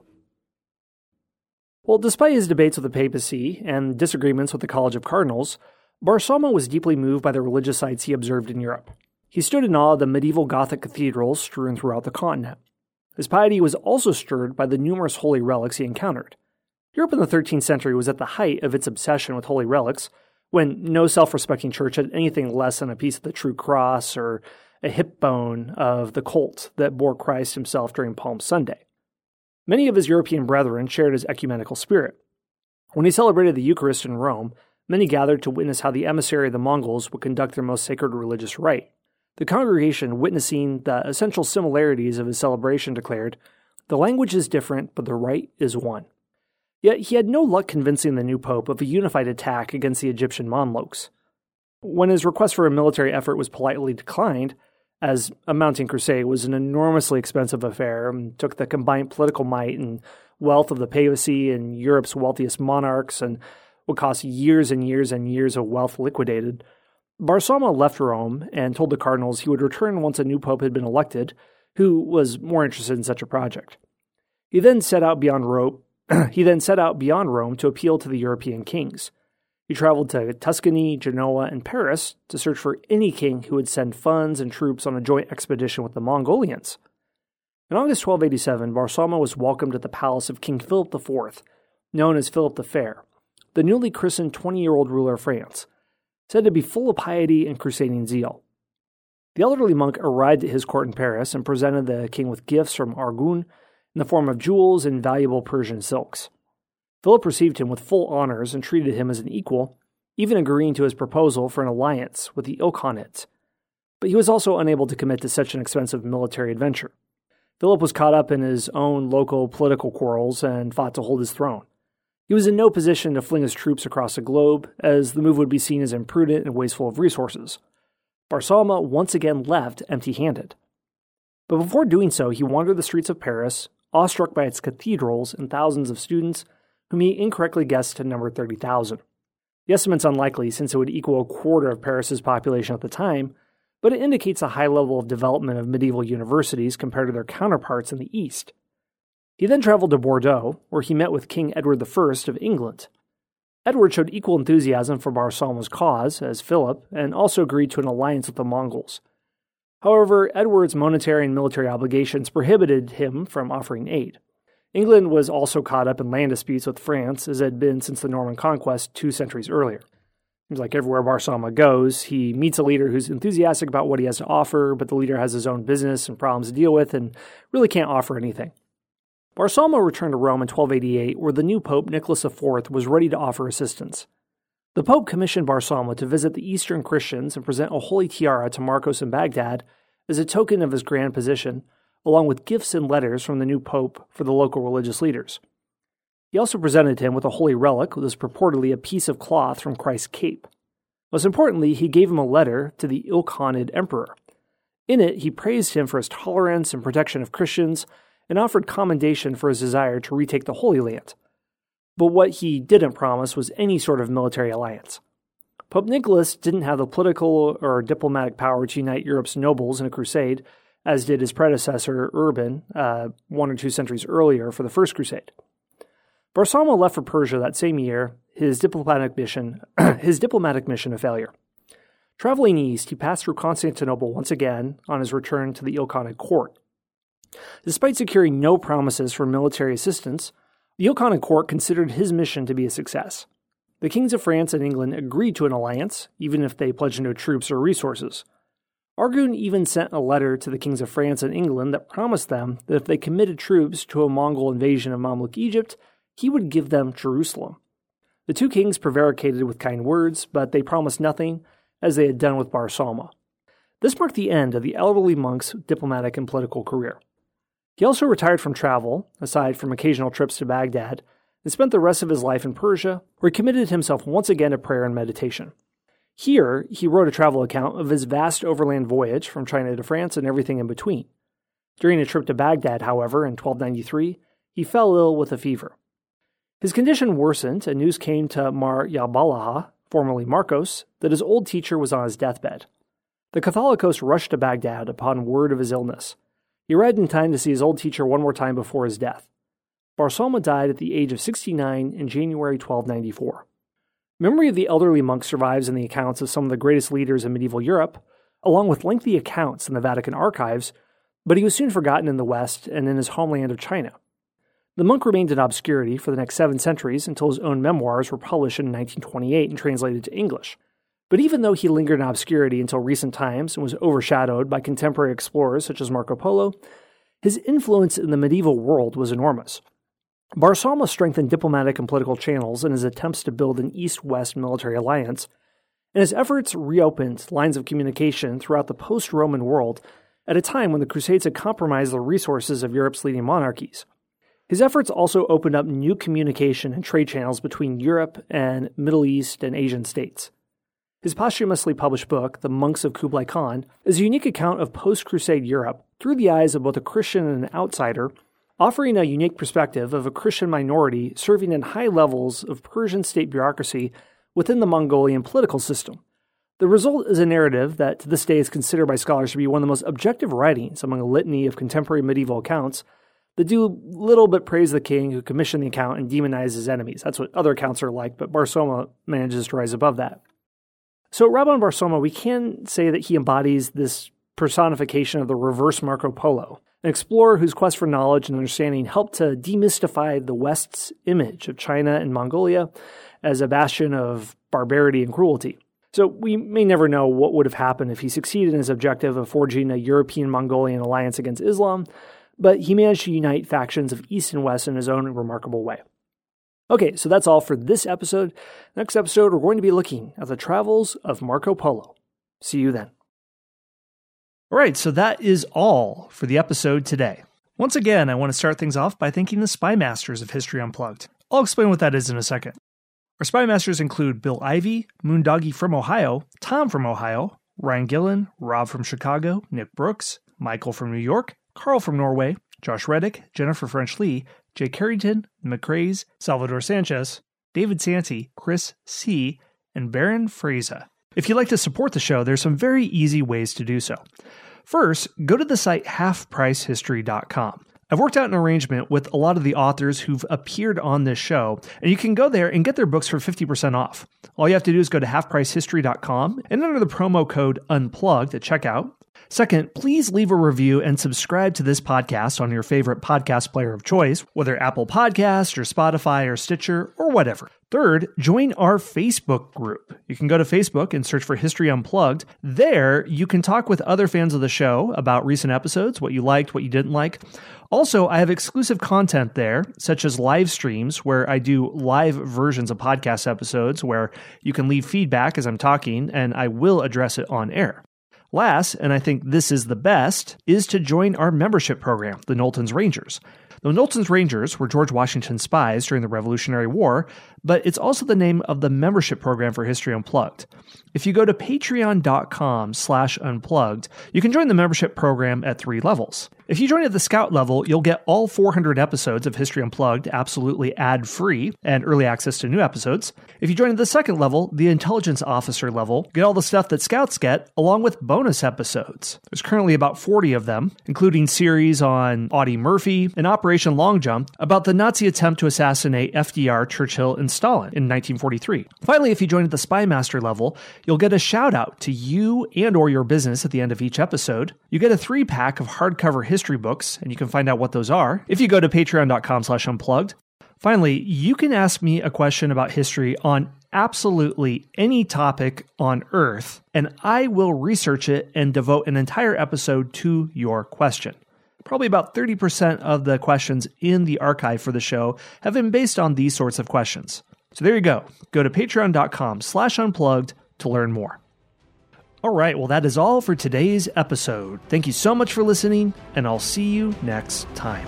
Well, despite his debates with the papacy and disagreements with the College of Cardinals, Barsauma was deeply moved by the religious sites he observed in Europe. He stood in awe of the medieval Gothic cathedrals strewn throughout the continent. His piety was also stirred by the numerous holy relics he encountered. Europe in the thirteenth century was at the height of its obsession with holy relics, when no self-respecting church had anything less than a piece of the true cross or a hip bone of the colt that bore Christ himself during Palm Sunday. Many of his European brethren shared his ecumenical spirit. When he celebrated the Eucharist in Rome, many gathered to witness how the emissary of the Mongols would conduct their most sacred religious rite. The congregation, witnessing the essential similarities of his celebration, declared, "The language is different, but the rite is one." Yet he had no luck convincing the new pope of a unified attack against the Egyptian Mamluks. When his request for a military effort was politely declined, as a mounting crusade was an enormously expensive affair and took the combined political might and wealth of the papacy and Europe's wealthiest monarchs and would cost years and years and years of wealth liquidated, Barsauma left Rome and told the cardinals he would return once a new pope had been elected, who was more interested in such a project. He then set out beyond Rome. he then set out beyond Rome to appeal to the European kings. He traveled to Tuscany, Genoa, and Paris to search for any king who would send funds and troops on a joint expedition with the Mongolians. In August twelve eighty-seven, Barsauma was welcomed at the palace of King Philip the Fourth, known as Philip the Fair, the newly christened twenty-year-old ruler of France, said to be full of piety and crusading zeal. The elderly monk arrived at his court in Paris and presented the king with gifts from Argun in the form of jewels and valuable Persian silks. Philip received him with full honors and treated him as an equal, even agreeing to his proposal for an alliance with the Ilkhanids. But he was also unable to commit to such an expensive military adventure. Philip was caught up in his own local political quarrels and fought to hold his throne. He was in no position to fling his troops across the globe, as the move would be seen as imprudent and wasteful of resources. Barsauma once again left empty-handed. But before doing so, he wandered the streets of Paris, awestruck by its cathedrals and thousands of students, whom he incorrectly guessed to number thirty thousand. The estimate's unlikely since it would equal a quarter of Paris's population at the time, but it indicates a high level of development of medieval universities compared to their counterparts in the East. He then traveled to Bordeaux, where he met with King Edward the First of England. Edward showed equal enthusiasm for Barsauma's cause as Philip, and also agreed to an alliance with the Mongols. However, Edward's monetary and military obligations prohibited him from offering aid. England was also caught up in land disputes with France, as it had been since the Norman conquest two centuries earlier. Seems like everywhere Barsauma goes, he meets a leader who's enthusiastic about what he has to offer, but the leader has his own business and problems to deal with and really can't offer anything. Barsauma returned to Rome in twelve eighty-eight, where the new pope, Nicholas the Fourth, was ready to offer assistance. The pope commissioned Barsauma to visit the Eastern Christians and present a holy tiara to Marcos in Baghdad as a token of his grand position, along with gifts and letters from the new pope for the local religious leaders. He also presented him with a holy relic, which was purportedly a piece of cloth from Christ's cape. Most importantly, he gave him a letter to the Ilkhanid emperor. In it, he praised him for his tolerance and protection of Christians, and offered commendation for his desire to retake the Holy Land. But what he didn't promise was any sort of military alliance. Pope Nicholas didn't have the political or diplomatic power to unite Europe's nobles in a crusade, as did his predecessor Urban, uh, one or two centuries earlier for the First Crusade. Barsauma left for Persia that same year, his diplomatic mission, his diplomatic mission a failure. Traveling east, he passed through Constantinople once again on his return to the Ilkhanid court. Despite securing no promises for military assistance, the Ilkhanid court considered his mission to be a success. The kings of France and England agreed to an alliance, even if they pledged no troops or resources. Argun even sent a letter to the kings of France and England that promised them that if they committed troops to a Mongol invasion of Mamluk Egypt, he would give them Jerusalem. The two kings prevaricated with kind words, but they promised nothing, as they had done with Barsauma. This marked the end of the elderly monk's diplomatic and political career. He also retired from travel, aside from occasional trips to Baghdad, and spent the rest of his life in Persia, where he committed himself once again to prayer and meditation. Here, he wrote a travel account of his vast overland voyage from China to France and everything in between. During a trip to Baghdad, however, in twelve ninety-three, he fell ill with a fever. His condition worsened, and news came to Mar Yabalaha, formerly Marcos, that his old teacher was on his deathbed. The Catholicos rushed to Baghdad upon word of his illness. He arrived in time to see his old teacher one more time before his death. Barsauma died at the age of sixty-nine in January twelve ninety-four. Memory of the elderly monk survives in the accounts of some of the greatest leaders in medieval Europe, along with lengthy accounts in the Vatican archives, but he was soon forgotten in the West and in his homeland of China. The monk remained in obscurity for the next seven centuries until his own memoirs were published in nineteen twenty-eight and translated to English. But even though he lingered in obscurity until recent times and was overshadowed by contemporary explorers such as Marco Polo, his influence in the medieval world was enormous. Barsauma strengthened diplomatic and political channels in his attempts to build an East-West military alliance, and his efforts reopened lines of communication throughout the post-Roman world at a time when the Crusades had compromised the resources of Europe's leading monarchies. His efforts also opened up new communication and trade channels between Europe and Middle East and Asian states. His posthumously published book, The Monks of Kublai Khan, is a unique account of post-Crusade Europe through the eyes of both a Christian and an outsider, offering a unique perspective of a Christian minority serving in high levels of Persian state bureaucracy within the Mongolian political system. The result is a narrative that to this day is considered by scholars to be one of the most objective writings among a litany of contemporary medieval accounts that do little but praise the king who commissioned the account and demonize his enemies. That's what other accounts are like, but Barsauma manages to rise above that. So Rabban Barsauma, we can say that he embodies this personification of the reverse Marco Polo, an explorer whose quest for knowledge and understanding helped to demystify the West's image of China and Mongolia as a bastion of barbarity and cruelty. So we may never know what would have happened if he succeeded in his objective of forging a European-Mongolian alliance against Islam, but he managed to unite factions of East and West in his own remarkable way. Okay, so that's all for this episode. Next episode, we're going to be looking at the travels of Marco Polo. See you then. All right, so that is all for the episode today. Once again, I want to start things off by thanking the Spy Masters of History Unplugged. I'll explain what that is in a second. Our Spy Masters include Bill Ivey, Moondoggy from Ohio, Tom from Ohio, Ryan Gillen, Rob from Chicago, Nick Brooks, Michael from New York, Carl from Norway, Josh Reddick, Jennifer French-Lee, Jay Carrington, McCrae's, Salvador Sanchez, David Santi, Chris C., and Baron Fraser. If you'd like to support the show, there's some very easy ways to do so. First, go to the site half price history dot com. I've worked out an arrangement with a lot of the authors who've appeared on this show, and you can go there and get their books for fifty percent off. All you have to do is go to half price history dot com and enter the promo code UNPLUGGED at checkout. Second, please leave a review and subscribe to this podcast on your favorite podcast player of choice, whether Apple Podcasts or Spotify or Stitcher or whatever. Third, join our Facebook group. You can go to Facebook and search for History Unplugged. There, you can talk with other fans of the show about recent episodes, what you liked, what you didn't like. Also, I have exclusive content there, such as live streams where I do live versions of podcast episodes where you can leave feedback as I'm talking, and I will address it on air. Last, and I think this is the best, is to join our membership program, the Knowlton's Rangers. The Knowlton's Rangers were George Washington's spies during the Revolutionary War, but it's also the name of the membership program for History Unplugged. If you go to patreon.com slash unplugged, you can join the membership program at three levels. If you join at the Scout level, you'll get all four hundred episodes of History Unplugged absolutely ad-free and early access to new episodes. If you join at the second level, the Intelligence Officer level, get all the stuff that Scouts get, along with bonus episodes. There's currently about forty of them, including series on Audie Murphy and Operation Long Jump about the Nazi attempt to assassinate F D R, Churchill, and Stalin in nineteen forty-three. Finally, if you join at the Spy Master level, you'll get a shout-out to you and or your business at the end of each episode. You get a three-pack of hardcover history books, and you can find out what those are if you go to patreon.com slash unplugged. Finally, you can ask me a question about history on absolutely any topic on Earth, and I will research it and devote an entire episode to your question. Probably about thirty percent of the questions in the archive for the show have been based on these sorts of questions. So there you go. Go to patreon.com slash unplugged to learn more. All right, well, that is all for today's episode. Thank you so much for listening, and I'll see you next time.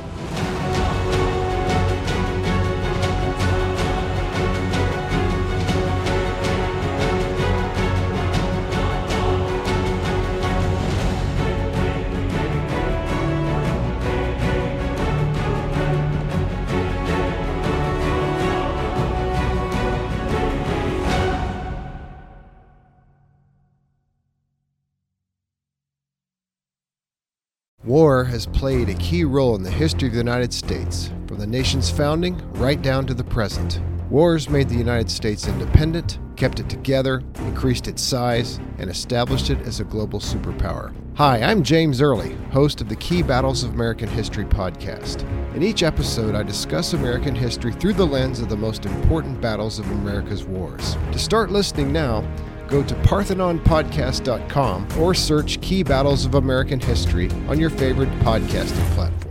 War has played a key role in the history of the United States, from the nation's founding right down to the present. Wars made the United States independent, kept it together, increased its size, and established it as a global superpower. Hi, I'm James Early, host of the Key Battles of American History podcast. In each episode, I discuss American history through the lens of the most important battles of America's wars. To start listening now, go to parthenon podcast dot com or search Key Battles of American History on your favorite podcasting platform.